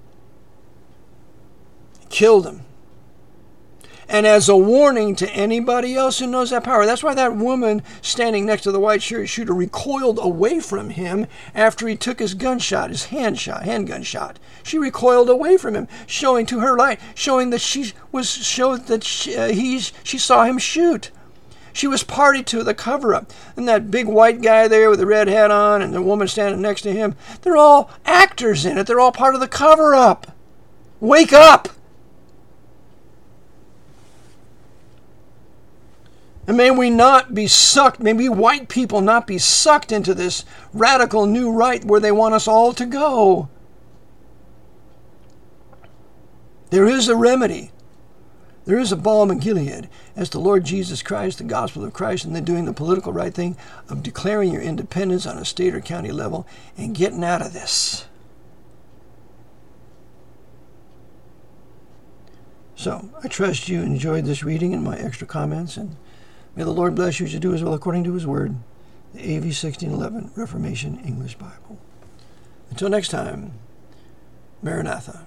Killed him. And as a warning to anybody else who knows that power, that's why that woman standing next to the white shirt shooter recoiled away from him after he took his gunshot, his hand shot, handgun shot. She recoiled away from him, showing to her light, showing that she was showed that she, uh, he's she saw him shoot. She was party to the cover-up. And that big white guy there with the red hat on and the woman standing next to him, they're all actors in it. They're all part of the cover-up. Wake up! And may we not be sucked, may we white people not be sucked into this radical new right where they want us all to go. There is a remedy. There is a balm in Gilead as the Lord Jesus Christ, the gospel of Christ, and then doing the political right thing of declaring your independence on a state or county level and getting out of this. So, I trust you enjoyed this reading and my extra comments, and may the Lord bless you as you do as well according to his word. The A V sixteen eleven Reformation English Bible. Until next time, Maranatha.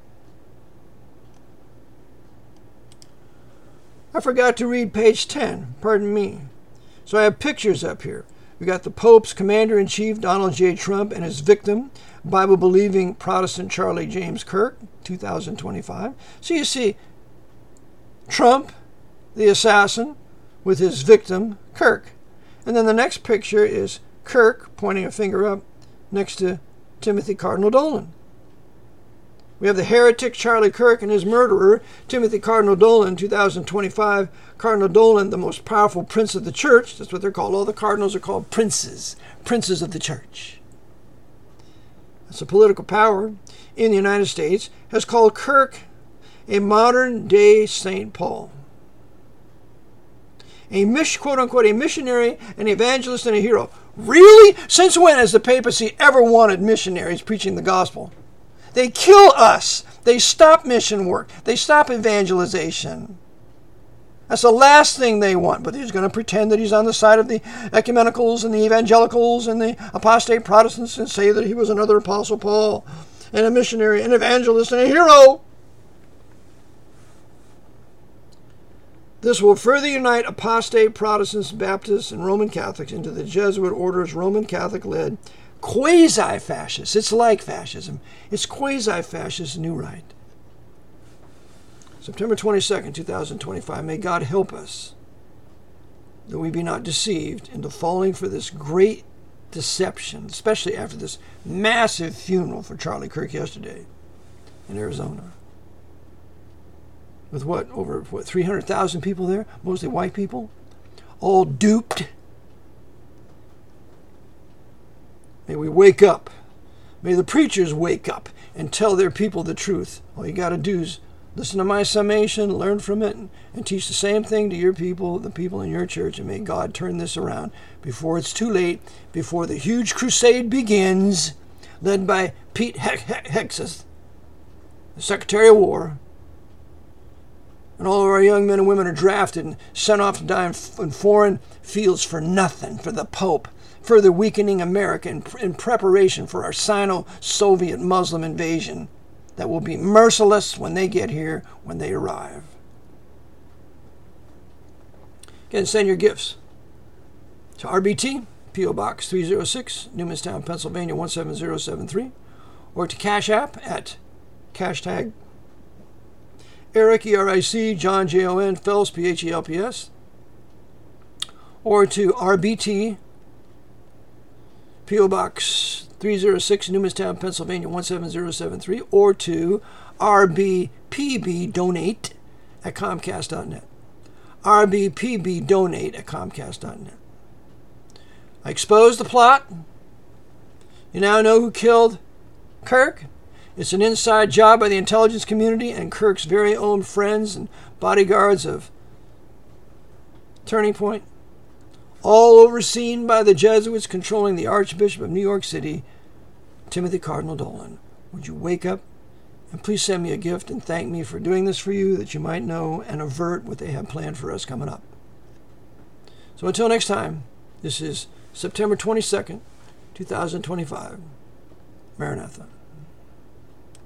I forgot to read page ten. Pardon me. So I have pictures up here. We got the Pope's Commander-in-Chief, Donald J. Trump, and his victim, Bible-believing Protestant Charlie James Kirk, two thousand twenty-five. So you see Trump, the assassin, with his victim, Kirk. And then the next picture is Kirk pointing a finger up next to Timothy Cardinal Dolan. We have the heretic Charlie Kirk and his murderer, Timothy Cardinal Dolan, two thousand twenty-five. Cardinal Dolan, the most powerful prince of the church. That's what they're called. All the cardinals are called princes, princes of the church. That's a political power in the United States, has called Kirk a modern-day Saint Paul. A mish, quote-unquote, a missionary, an evangelist, and a hero. Really? Since when has the papacy ever wanted missionaries preaching the gospel? They kill us. They stop mission work. They stop evangelization. That's the last thing they want. But he's going to pretend that he's on the side of the ecumenicals and the evangelicals and the apostate Protestants and say that he was another Apostle Paul and a missionary, an evangelist, and a hero. This will further unite apostate Protestants, Baptists, and Roman Catholics into the Jesuit order's Roman Catholic-led quasi-fascist. It's like fascism. It's quasi-fascist new right. September twenty-second, two thousand twenty-five. May God help us that we be not deceived into falling for this great deception, especially after this massive funeral for Charlie Kirk yesterday in Arizona. With what, over what, three hundred thousand people there, mostly white people, all duped. May we wake up. May the preachers wake up and tell their people the truth. All you got to do is listen to my summation, learn from it, and, and teach the same thing to your people, the people in your church, and may God turn this around before it's too late, before the huge crusade begins, led by Pete He- He- Hegseth, the Secretary of War. And all of our young men and women are drafted and sent off to die in, in foreign fields for nothing, for the Pope, further weakening America in, in preparation for our Sino-Soviet Muslim invasion that will be merciless when they get here, when they arrive. Again, send your gifts to R B T, P O Box three oh six, Newmanstown, Pennsylvania one seven zero seven three, or to Cash App at hashtag Eric, E R I C, John, J O N, Phelps, P H E L P S, or to R B T, P O Box three oh six Newmanstown, Pennsylvania one seven zero seven three, or to r b p b donate at comcast dot net. r b p b donate at comcast dot net. I exposed the plot. You now know who killed Kirk. It's an inside job by the intelligence community and Kirk's very own friends and bodyguards of Turning Point, all overseen by the Jesuits controlling the Archbishop of New York City, Timothy Cardinal Dolan. Would you wake up and please send me a gift and thank me for doing this for you, that you might know and avert what they have planned for us coming up. So until next time, this is September twenty-second, two thousand twenty-five. Maranatha.